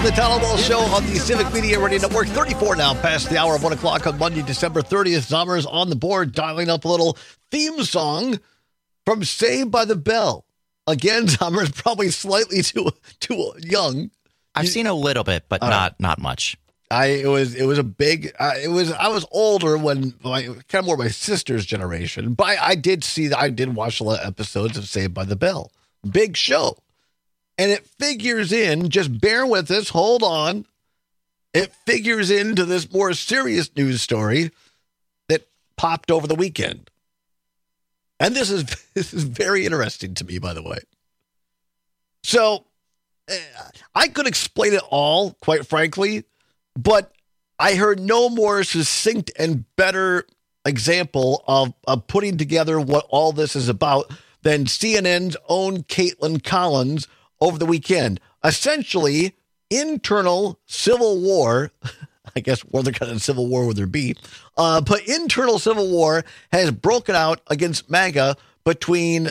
to the Town Hall Show on the Civic Media Radio Network. 34 now past the hour of 1 o'clock on Monday, December 30th. Zommers on the board, dialing up a little theme song from Saved by the Bell. Again, Zommers probably slightly too young. I've seen a little bit, but not much. It was a big. I was older when kind of more my sister's generation, but I did watch a lot of episodes of Saved by the Bell. Big show. And it figures in, just bear with us, hold on. It figures into this more serious news story that popped over the weekend. And this is very interesting to me, by the way. So, I could explain it all, quite frankly, but I heard no more succinct and better example of putting together what all this is about than CNN's own Caitlin Collins over the weekend. Essentially, internal civil war, I guess what kind of civil war would there be? But internal civil war has broken out against MAGA between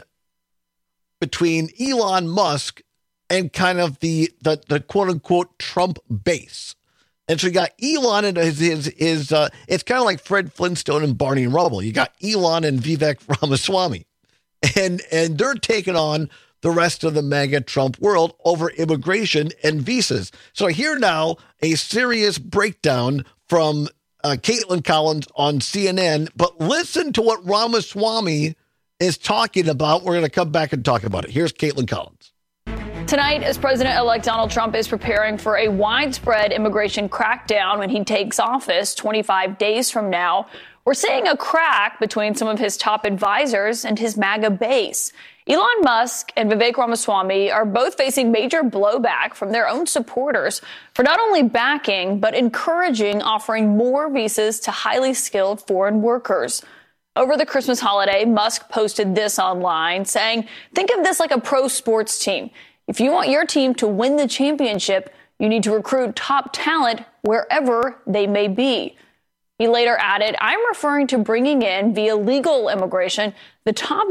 Elon Musk and kind of the quote-unquote Trump base. And so you got Elon and his it's kind of like Fred Flintstone and Barney and Rubble. You got Elon and Vivek Ramaswamy. And they're taking on the rest of the MAGA Trump world over immigration and visas. So here now, a serious breakdown from Caitlin Collins on CNN. But listen to what Ramaswamy is talking about. We're going to come back and talk about it. Here's Caitlin Collins. Tonight, as President-elect Donald Trump is preparing for a widespread immigration crackdown when he takes office 25 days from now, we're seeing a crack between some of his top advisors and his MAGA base. Elon Musk and Vivek Ramaswamy are both facing major blowback from their own supporters for not only backing, but encouraging offering more visas to highly skilled foreign workers. Over the Christmas holiday, Musk posted this online saying, think of this like a pro sports team. If you want your team to win the championship, you need to recruit top talent wherever they may be. He later added, I'm referring to bringing in, via legal immigration, the top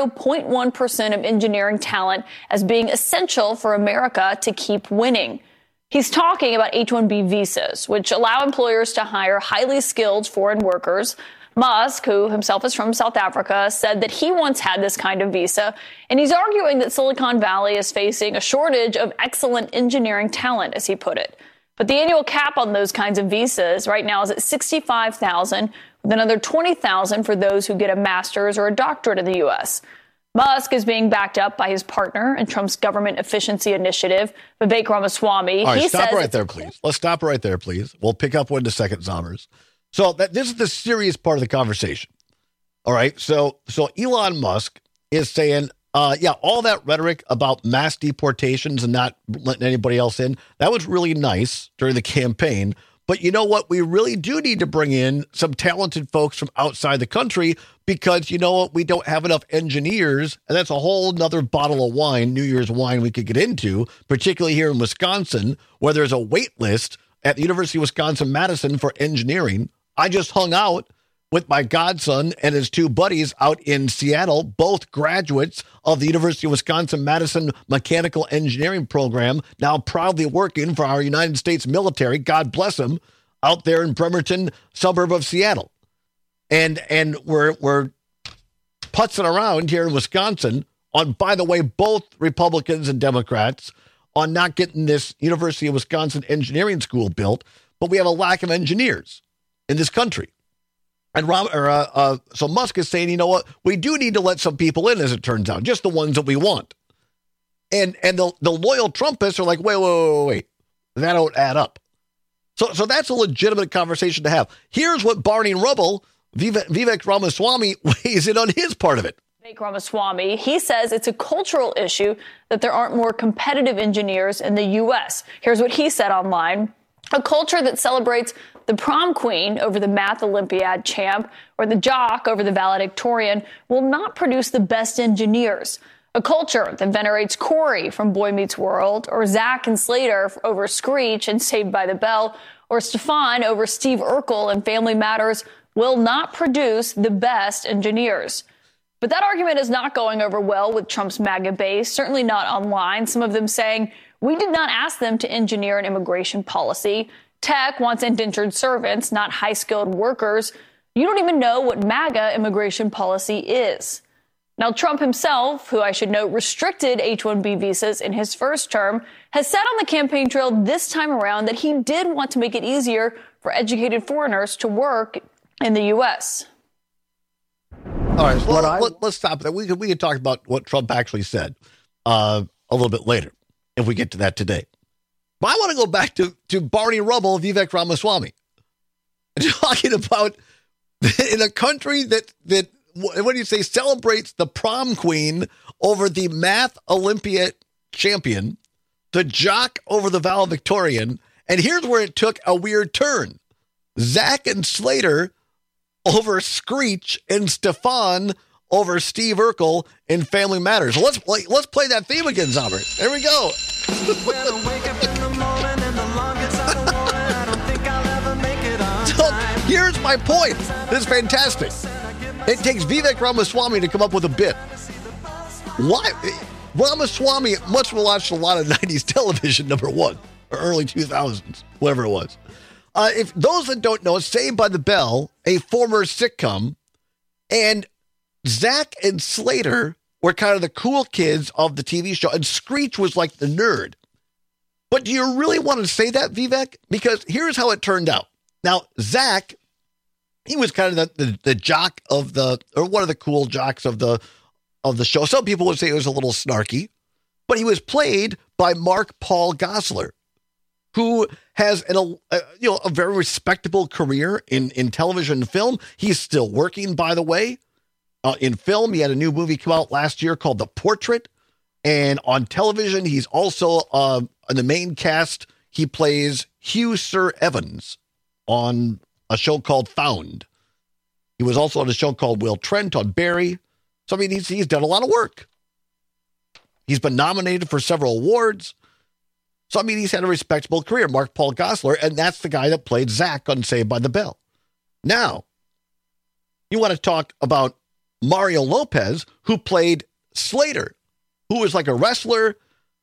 0.1% of engineering talent as being essential for America to keep winning. He's talking about H-1B visas, which allow employers to hire highly skilled foreign workers. Musk, who himself is from South Africa, said that he once had this kind of visa, and he's arguing that Silicon Valley is facing a shortage of excellent engineering talent, as he put it. But the annual cap on those kinds of visas right now is at $65,000, with another $20,000 for those who get a master's or a doctorate in the U.S. Musk is being backed up by his partner in Trump's government efficiency initiative, Vivek Ramaswamy. All right, stop right there, please. Let's stop right there, please. We'll pick up one in a second, Zommers. So this is the serious part of the conversation. All right, so Elon Musk is saying, all that rhetoric about mass deportations and not letting anybody else in, that was really nice during the campaign. But you know what? We really do need to bring in some talented folks from outside the country because, you know what? We don't have enough engineers. And that's a whole nother bottle of wine, New Year's wine we could get into, particularly here in Wisconsin, where there's a wait list at the University of Wisconsin-Madison for engineering. I just hung out with my godson and his two buddies out in Seattle, both graduates of the University of Wisconsin-Madison Mechanical Engineering Program, now proudly working for our United States military, God bless them, out there in Bremerton, suburb of Seattle. And we're putzing around here in Wisconsin on, by the way, both Republicans and Democrats on not getting this University of Wisconsin Engineering School built, but we have a lack of engineers in this country. And so Musk is saying, you know what, we do need to let some people in, as it turns out, just the ones that we want. And the loyal Trumpists are like, wait, that don't add up. So that's a legitimate conversation to have. Here's what Barney and Rubble, Vivek Ramaswamy, weighs in on his part of it. Vivek Ramaswamy, he says it's a cultural issue that there aren't more competitive engineers in the U.S. Here's what he said online. A culture that celebrates the prom queen over the math Olympiad champ or the jock over the valedictorian will not produce the best engineers. A culture that venerates Corey from Boy Meets World or Zach and Slater over Screech and Saved by the Bell or Stefan over Steve Urkel and Family Matters will not produce the best engineers. But that argument is not going over well with Trump's MAGA base, certainly not online. Some of them saying, We did not ask them to engineer an immigration policy. Tech wants indentured servants, not high-skilled workers. You don't even know what MAGA immigration policy is. Now, Trump himself, who I should note restricted H-1B visas in his first term, has said on the campaign trail this time around that he did want to make it easier for educated foreigners to work in the U.S. All right, well, let's stop there. We can talk about what Trump actually said a little bit later, if we get to that today. But I want to go back to Barney Rubble, Vivek Ramaswamy, talking about in a country that what do you say, celebrates the prom queen over the math Olympiad champion, the jock over the valedictorian, and here's where it took a weird turn. Zach and Slater over Screech and Stefan over Steve Urkel in Family Matters. So let's play that theme again, Zombert. There we go. So here's my point. This is fantastic. It takes Vivek Ramaswamy to come up with a bit. Why? Ramaswamy must have watched a lot of 90s television, number one, or early 2000s, whatever it was. If those that don't know, Saved by the Bell, a former sitcom, and Zach and Slater were kind of the cool kids of the TV show, and Screech was like the nerd. But do you really want to say that, Vivek? Because here's how it turned out. Now, Zach, he was kind of the jock of or one of the cool jocks of the show. Some people would say it was a little snarky, but he was played by Mark Paul Gosselaar, who has a very respectable career in television and film. He's still working, by the way. In film, he had a new movie come out last year called The Portrait. And on television, he's also in the main cast. He plays Hugh Sir Evans on a show called Found. He was also on a show called Will Trent on Barry. So, I mean, he's done a lot of work. He's been nominated for several awards. So, I mean, he's had a respectable career, Mark Paul Gosselaar, and that's the guy that played Zach on Saved by the Bell. Now, you want to talk about Mario Lopez, who played Slater, who was like a wrestler,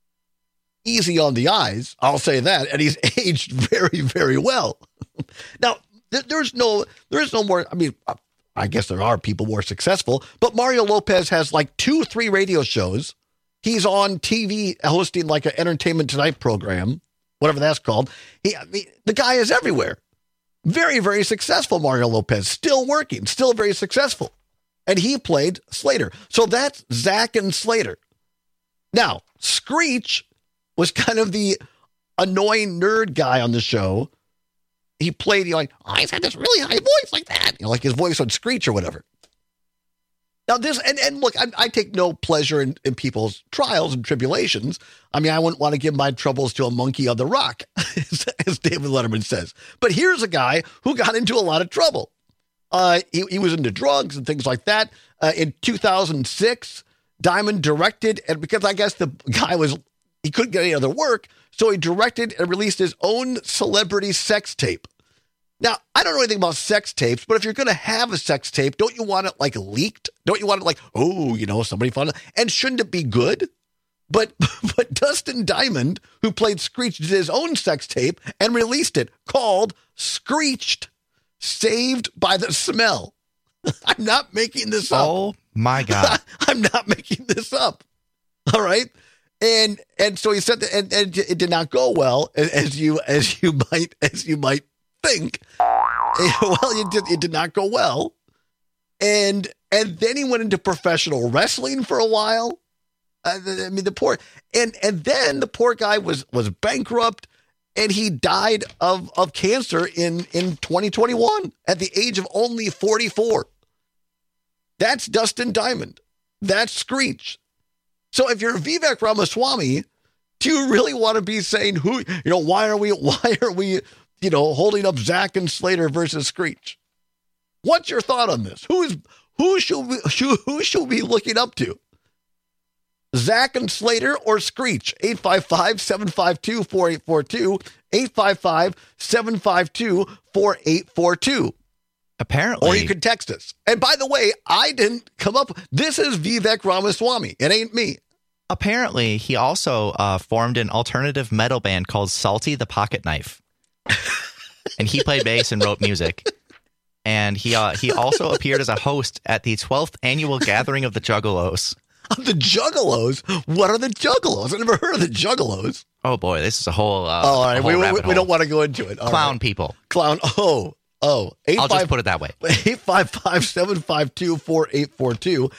easy on the eyes, I'll say that, and he's aged very, very well. Now, there's no more, I mean, I guess there are people more successful, but Mario Lopez has like 2-3 radio shows. He's on TV hosting like an Entertainment Tonight program, whatever that's called. The guy is everywhere. Very, very successful, Mario Lopez. Still working, still very successful. And he played Slater. So that's Zach and Slater. Now, Screech was kind of the annoying nerd guy on the show. He played, he's had this really high voice like that. Like his voice on Screech or whatever. Now this, and look, I take no pleasure in people's trials and tribulations. I mean, I wouldn't want to give my troubles to a monkey on the rock, as David Letterman says. But here's a guy who got into a lot of trouble. He was into drugs and things like that. In 2006, Diamond directed, and because I guess the guy he couldn't get any other work, so he directed and released his own celebrity sex tape. Now, I don't know anything about sex tapes, but if you're going to have a sex tape, don't you want it like leaked? Don't you want it like, somebody found it? And shouldn't it be good? But Dustin Diamond, who played Screech, did his own sex tape and released it called Screeched, Saved by the Smell. I'm not making this up. Oh my God. I'm not making this up. All right. And so he said that, and it did not go well, as you might think. Well, it did not go well. And then he went into professional wrestling for a while. I mean, then the poor guy was bankrupt, and he died of cancer in 2021 at the age of only 44. That's Dustin Diamond. That's Screech. So if you're Vivek Ramaswamy, do you really want to be saying why are we holding up Zach and Slater versus Screech? What's your thought on this? Who should we be looking up to? Zach and Slater or Screech? 855-752-4842. 855-752-4842. Apparently. Or you can text us. And by the way, I didn't come up. This is Vivek Ramaswamy. It ain't me. Apparently, he also formed an alternative metal band called Salty the Pocket Knife. And he played bass and wrote music. And he also appeared as a host at the 12th annual gathering of the Juggalos. The Juggalos? What are the Juggalos? I've never heard of the Juggalos. Oh, boy, this is a whole all right, we don't want to go into it. Clown people. Clown. Oh. I'll just put it that way. 855-752-4842.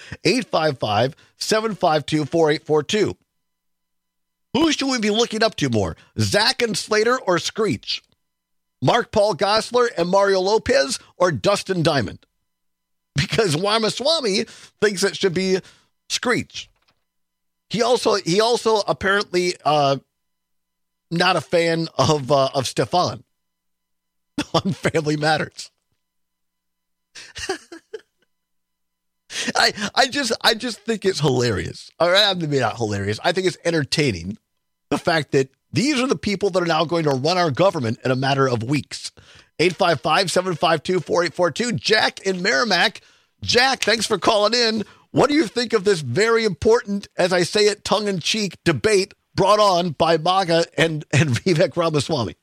855-752-4842. Who should we be looking up to more? Zach and Slater or Screech? Mark Paul Gosselaar and Mario Lopez or Dustin Diamond? Because Ramaswamy thinks it should be Screech. He also apparently not a fan of Stefan on Family Matters. I just think it's hilarious. All right, maybe not hilarious. I think it's entertaining. The fact that these are the people that are now going to run our government in a matter of weeks. 855-752-4842. Jack in Merrimack. Jack, thanks for calling in. What do you think of this very important, as I say it, tongue-in-cheek debate brought on by MAGA and Vivek Ramaswamy?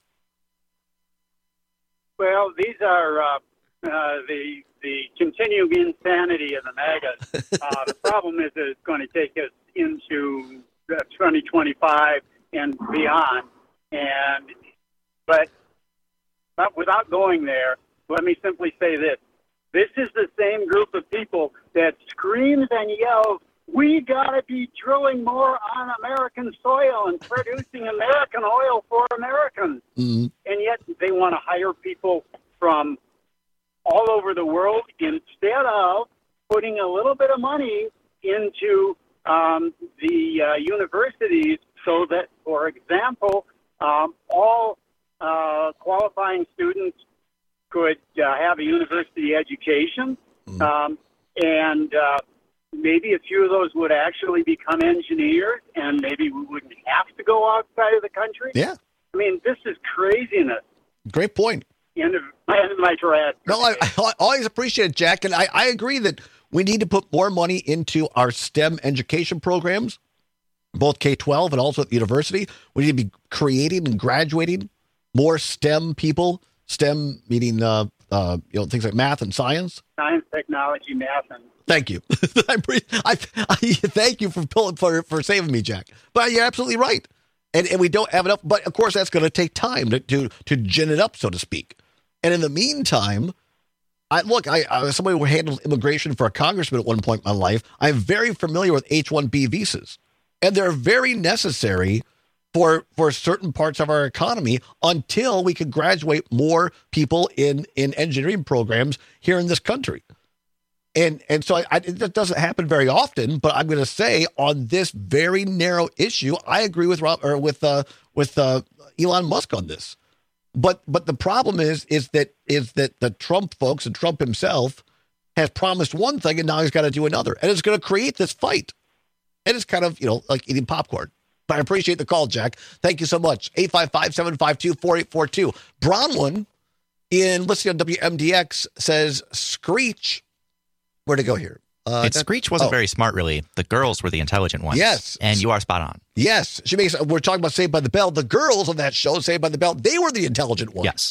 Well, these are the continuing insanity of the MAGAs. The problem is that it's going to take us into 2025 and beyond. But without going there, let me simply say this. This is the same group of people that screams and yells, we got to be drilling more on American soil and producing American oil for Americans. Mm-hmm. And yet they want to hire people from all over the world instead of putting a little bit of money into the universities so that, for example, all qualifying students could have a university education, and maybe a few of those would actually become engineers, and maybe we wouldn't have to go outside of the country. Yeah. I mean, this is craziness. Great point. End of my thread. No, I always appreciate it, Jack, and I agree that we need to put more money into our STEM education programs, both K-12 and also at the university. We need to be creating and graduating more STEM people. STEM meaning things like math and science. Science, technology, math, and thank you. I thank you for saving me, Jack. But you're absolutely right, and we don't have enough. But of course, that's going to take time to gin it up, so to speak. And in the meantime, I was somebody who handled immigration for a congressman at one point in my life. I'm very familiar with H-1B visas, and they're very necessary for certain parts of our economy until we can graduate more people in engineering programs here in this country. And so it doesn't happen very often, but I'm going to say on this very narrow issue, I agree with Elon Musk on this. But the problem is that the Trump folks and Trump himself has promised one thing and now he's got to do another, and it's going to create this fight. And it's kind of like eating popcorn. But I appreciate the call, Jack. Thank you so much. 855-752-4842. Bronwyn, listening on WMDX, says Screech. Where'd it go here? Screech wasn't very smart, really. The girls were the intelligent ones. Yes. And you are spot on. Yes. We're talking about Saved by the Bell. The girls on that show, Saved by the Bell, they were the intelligent ones. Yes.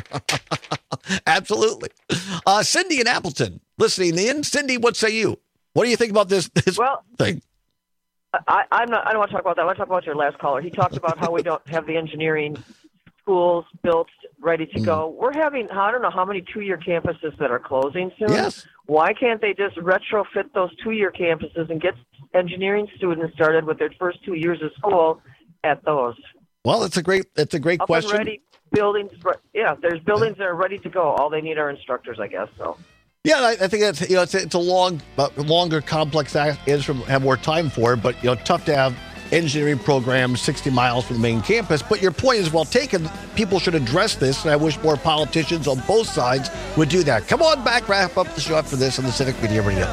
Absolutely. Cindy in Appleton, listening in. Cindy, what say you? What do you think about this thing? I don't want to talk about that. I want to talk about your last caller. He talked about how we don't have the engineering schools built, ready to go. We're having, I don't know how many 2-year campuses that are closing soon. Yes. Why can't they just retrofit those 2-year campuses and get engineering students started with their first 2 years of school at those? Well, it's a great question. Ready buildings. Yeah, there's buildings that are ready to go. All they need are instructors, I guess. So. Yeah, I think that's it's a longer, complex answer. Have more time for it, but tough to have engineering programs 60 miles from the main campus. But your point is well taken. People should address this, and I wish more politicians on both sides would do that. Come on back, wrap up the show after this on the Civic Media Radio.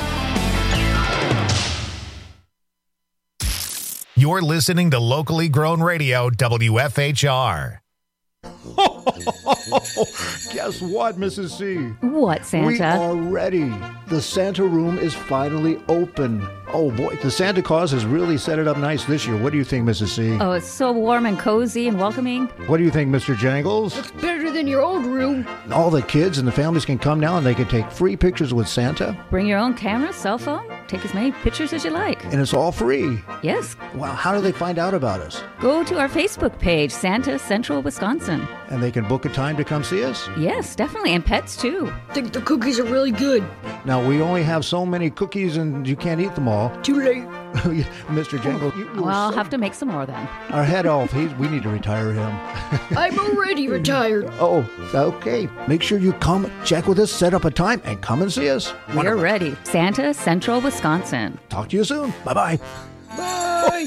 You're listening to locally grown radio, WFHR. Guess what, Mrs. C? What, Santa? We are ready. The Santa room is finally open. Oh, boy, the Santa Claus has really set it up nice this year. What do you think, Mrs. C? Oh, it's so warm and cozy and welcoming. What do you think, Mr. Jangles? It's better than your old room. All the kids and the families can come now and they can take free pictures with Santa. Bring your own camera, cell phone. Take as many pictures as you like. And it's all free. Yes. Wow, how do they find out about us? Go to our Facebook page, Santa Central Wisconsin. And they can book a time to come see us? Yes, definitely. And pets, too. I think the cookies are really good. Now, we only have so many cookies and you can't eat them all. Too late. Mr. Jangles, well, I'll have to make some more then. Our head elf, we need to retire him. I'm already retired. Oh, okay. Make sure you come check with us, set up a time, and come and see us. We're ready. Santa Central Wisconsin. Talk to you soon. Bye-bye. Bye.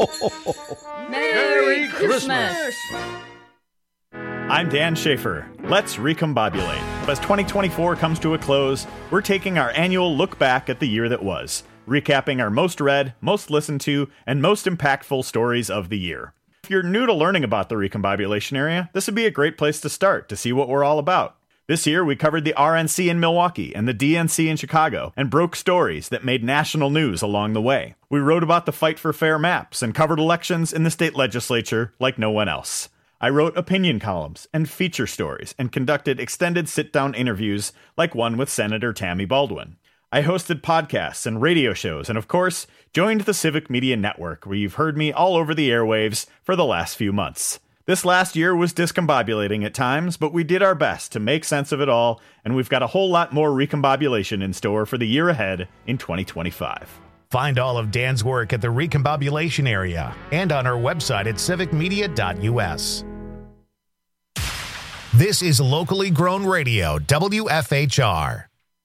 Merry Christmas. I'm Dan Schaefer. Let's recombobulate. As 2024 comes to a close, we're taking our annual look back at the year that was, recapping our most read, most listened to, and most impactful stories of the year. If you're new to learning about the recombobulation area, this would be a great place to start to see what we're all about. This year, we covered the RNC in Milwaukee and the DNC in Chicago and broke stories that made national news along the way. We wrote about the fight for fair maps and covered elections in the state legislature like no one else. I wrote opinion columns and feature stories and conducted extended sit-down interviews like one with Senator Tammy Baldwin. I hosted podcasts and radio shows and, of course, joined the Civic Media Network, where you've heard me all over the airwaves for the last few months. This last year was discombobulating at times, but we did our best to make sense of it all, and we've got a whole lot more recombobulation in store for the year ahead in 2025. Find all of Dan's work at the recombobulation area and on our website at civicmedia.us. This is locally grown radio, WFHR.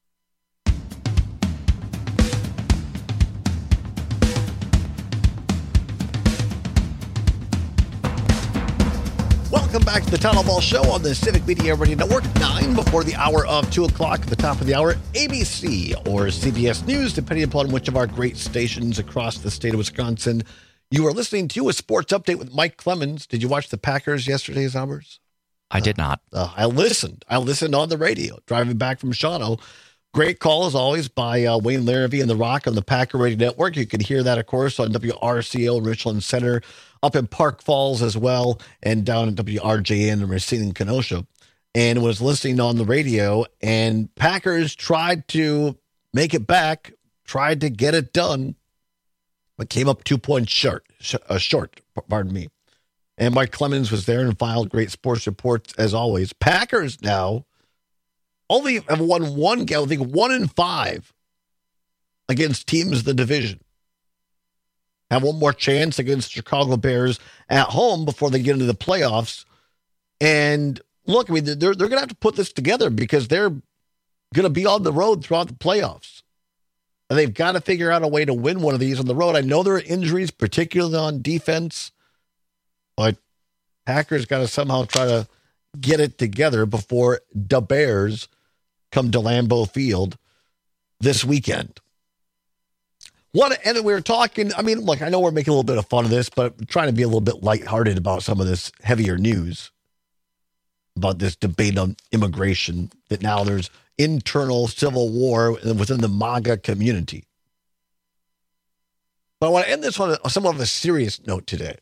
Welcome back to the Town Hall Show on the Civic Media Radio Network. 9 before the hour of 2 o'clock. At the top of the hour, ABC or CBS News, depending upon which of our great stations across the state of Wisconsin you are listening to. A sports update with Mike Clemens. Did you watch the Packers yesterday, Zombers? I did not. I listened on the radio, driving back from Shawano. Great call, as always, by Wayne Larrabee and The Rock on the Packer Radio Network. You can hear that, of course, on WRCO Richland Center, up in Park Falls as well, and down at WRJN in Racine and Kenosha. And was listening on the radio, and Packers tried to make it back, tried to get it done, but came up 2 points short, pardon me. And Mike Clemens was there and filed great sports reports, as always. Packers now only have won one game, I think 1-5 against teams in the division. Have one more chance against the Chicago Bears at home before they get into the playoffs. And look, I mean, they're going to have to put this together because they're going to be on the road throughout the playoffs. And they've got to figure out a way to win one of these on the road. I know there are injuries, particularly on defense, but Packers got to somehow try to get it together before the Bears come to Lambeau Field this weekend. And we were talking, I mean, look, I know we're making a little bit of fun of this, but I'm trying to be a little bit lighthearted about some of this heavier news about this debate on immigration, that now there's internal civil war within the MAGA community. But I want to end this on somewhat of a serious note today.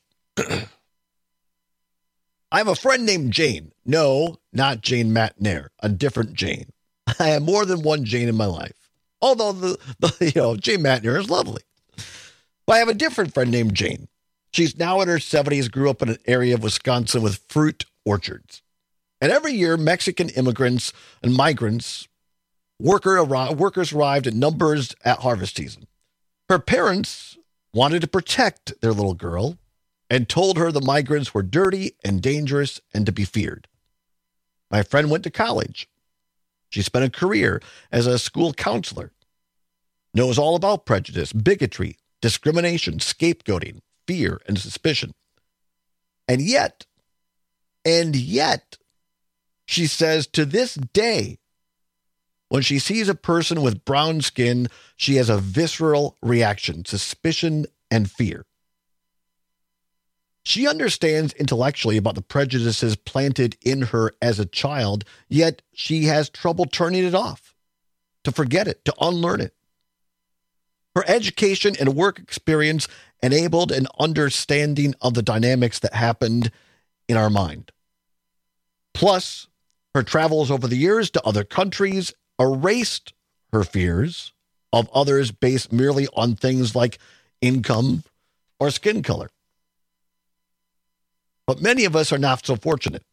I have a friend named Jane. No, not Jane Matnair, a different Jane. I have more than one Jane in my life. Although Jane Matnair is lovely. But I have a different friend named Jane. She's now in her 70s, grew up in an area of Wisconsin with fruit orchards. And every year, Mexican immigrants and migrants, workers arrived in numbers at harvest season. Her parents wanted to protect their little girl and told her the migrants were dirty and dangerous and to be feared. My friend went to college. She spent a career as a school counselor, knows all about prejudice, bigotry, discrimination, scapegoating, fear, and suspicion. And yet, she says to this day, when she sees a person with brown skin, she has a visceral reaction, suspicion, and fear. She understands intellectually about the prejudices planted in her as a child, yet she has trouble turning it off, to forget it, to unlearn it. Her education and work experience enabled an understanding of the dynamics that happened in our mind. Plus, her travels over the years to other countries erased her fears of others based merely on things like income or skin color. But many of us are not so fortunate.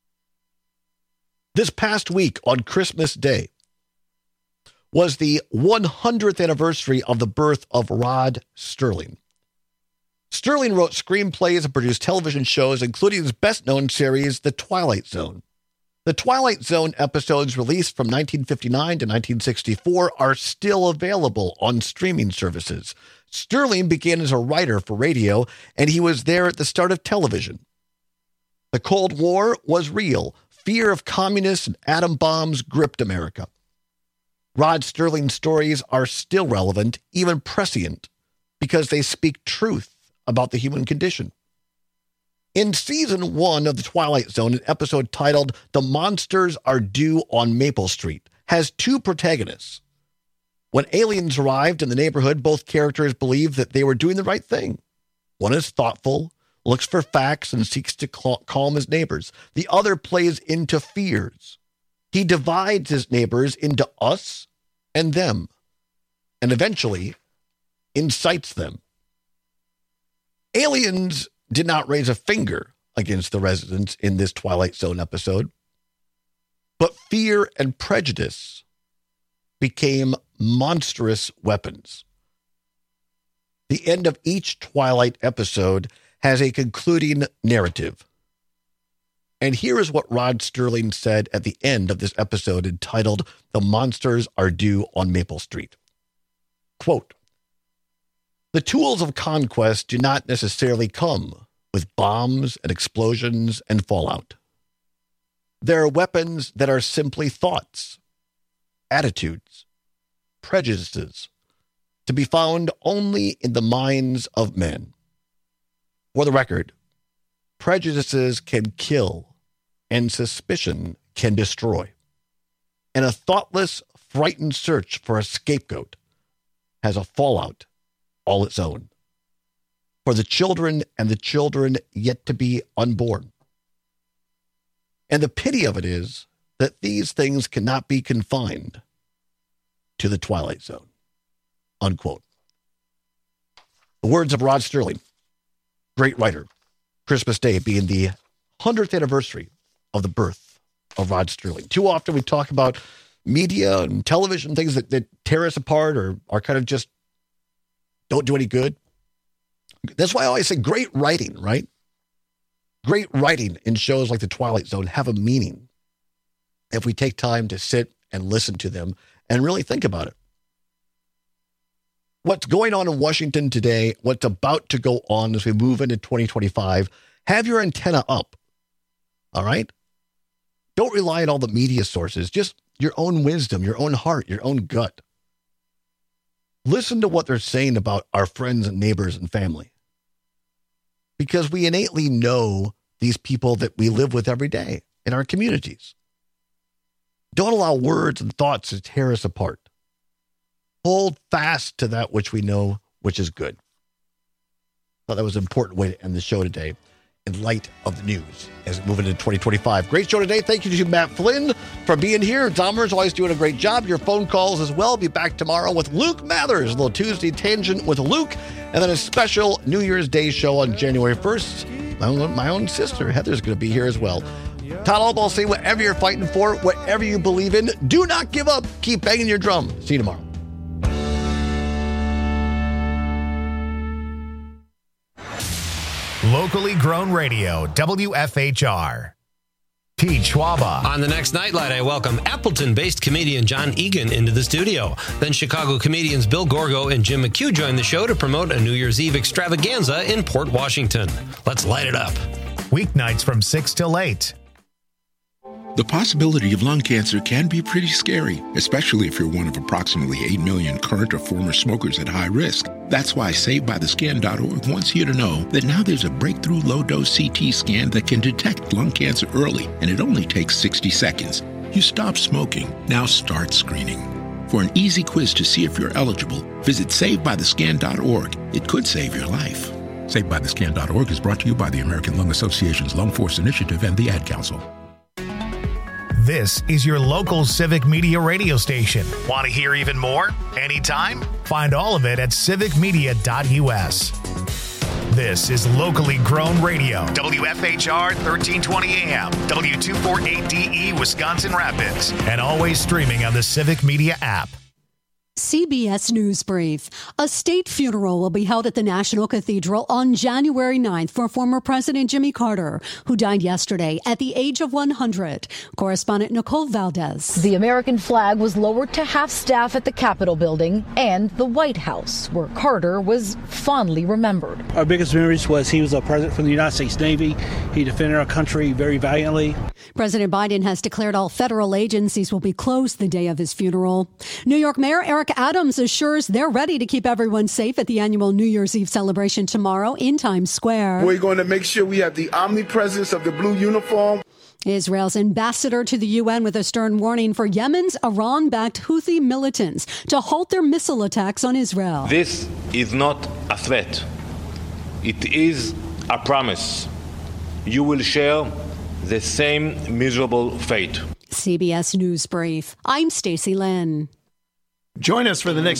This past week on Christmas Day was the 100th anniversary of the birth of Rod Serling. Serling wrote screenplays and produced television shows, including his best-known series, The Twilight Zone. The Twilight Zone episodes released from 1959 to 1964 are still available on streaming services. Serling began as a writer for radio, and he was there at the start of television. The Cold War was real. Fear of communists and atom bombs gripped America. Rod Serling's stories are still relevant, even prescient, because they speak truth about the human condition. In season 1 of The Twilight Zone, an episode titled The Monsters Are Due on Maple Street has two protagonists. When aliens arrived in the neighborhood, both characters believed that they were doing the right thing. One is thoughtful, looks for facts, and seeks to calm his neighbors. The other plays into fears. He divides his neighbors into us and them, and eventually incites them. Aliens did not raise a finger against the residents in this Twilight Zone episode, but fear and prejudice became monstrous weapons. The end of each Twilight episode has a concluding narrative. And here is what Rod Serling said at the end of this episode entitled, The Monsters Are Due on Maple Street. Quote, "The tools of conquest do not necessarily come with bombs and explosions and fallout. There are weapons that are simply thoughts, attitudes, prejudices, to be found only in the minds of men. For the record, prejudices can kill and suspicion can destroy. And a thoughtless, frightened search for a scapegoat has a fallout all its own. For the children and the children yet to be unborn. And the pity of it is that these things cannot be confined to the Twilight Zone." Unquote. The words of Rod Serling, great writer. Christmas Day being the 100th anniversary of the birth of Rod Serling. Too often we talk about media and television, things that tear us apart or are kind of just don't do any good. That's why I always say great writing, right? Great writing in shows like The Twilight Zone have a meaning if we take time to sit and listen to them and really think about it. What's going on in Washington today, what's about to go on as we move into 2025, have your antenna up, all right? Don't rely on all the media sources, just your own wisdom, your own heart, your own gut. Listen to what they're saying about our friends and neighbors and family. Because we innately know these people that we live with every day in our communities. Don't allow words and thoughts to tear us apart. Hold fast to that which we know, which is good. I thought that was an important way to end the show today in light of the news as we move into 2025. Great show today. Thank you to Matt Flynn for being here. Dahmer's always doing a great job. Your phone calls as well. Be back tomorrow with Luke Mathers, a little Tuesday Tangent with Luke, and then a special New Year's Day show on January 1st. My own sister, Heather's going to be here as well. Todd Albaugh saying, whatever you're fighting for, whatever you believe in, do not give up. Keep banging your drum. See you tomorrow. Locally grown radio, WFHR. Pete Schwaba. On the next Nightlight, I welcome Appleton-based comedian John Egan into the studio. Then Chicago comedians Bill Gorgo and Jim McHugh join the show to promote a New Year's Eve extravaganza in Port Washington. Let's light it up. Weeknights from 6 till 8. The possibility of lung cancer can be pretty scary, especially if you're one of approximately 8 million current or former smokers at high risk. That's why SaveByTheScan.org wants you to know that now there's a breakthrough low-dose CT scan that can detect lung cancer early, and it only takes 60 seconds. You stop smoking. Now start screening. For an easy quiz to see if you're eligible, visit SaveByTheScan.org. It could save your life. SaveByTheScan.org is brought to you by the American Lung Association's Lung Force Initiative and the Ad Council. This is your local Civic Media radio station. Want to hear even more? Anytime? Find all of it at civicmedia.us. This is locally grown radio. WFHR 1320 AM, W248DE Wisconsin Rapids, and always streaming on the Civic Media app. CBS News Brief. A state funeral will be held at the National Cathedral on January 9th for former President Jimmy Carter, who died yesterday at the age of 100. Correspondent Nicole Valdez. The American flag was lowered to half-staff at the Capitol building and the White House, where Carter was fondly remembered. Our biggest memories was he was a president from the United States Navy. He defended our country very valiantly. President Biden has declared all federal agencies will be closed the day of his funeral. New York Mayor Eric Adams assures they're ready to keep everyone safe at the annual New Year's Eve celebration tomorrow in Times Square. We're going to make sure we have the omnipresence of the blue uniform. Israel's ambassador to the UN with a stern warning for Yemen's Iran-backed Houthi militants to halt their missile attacks on Israel. This is not a threat. It is a promise. You will share the same miserable fate. CBS News Brief. I'm Stacey Lynn. Join us for the next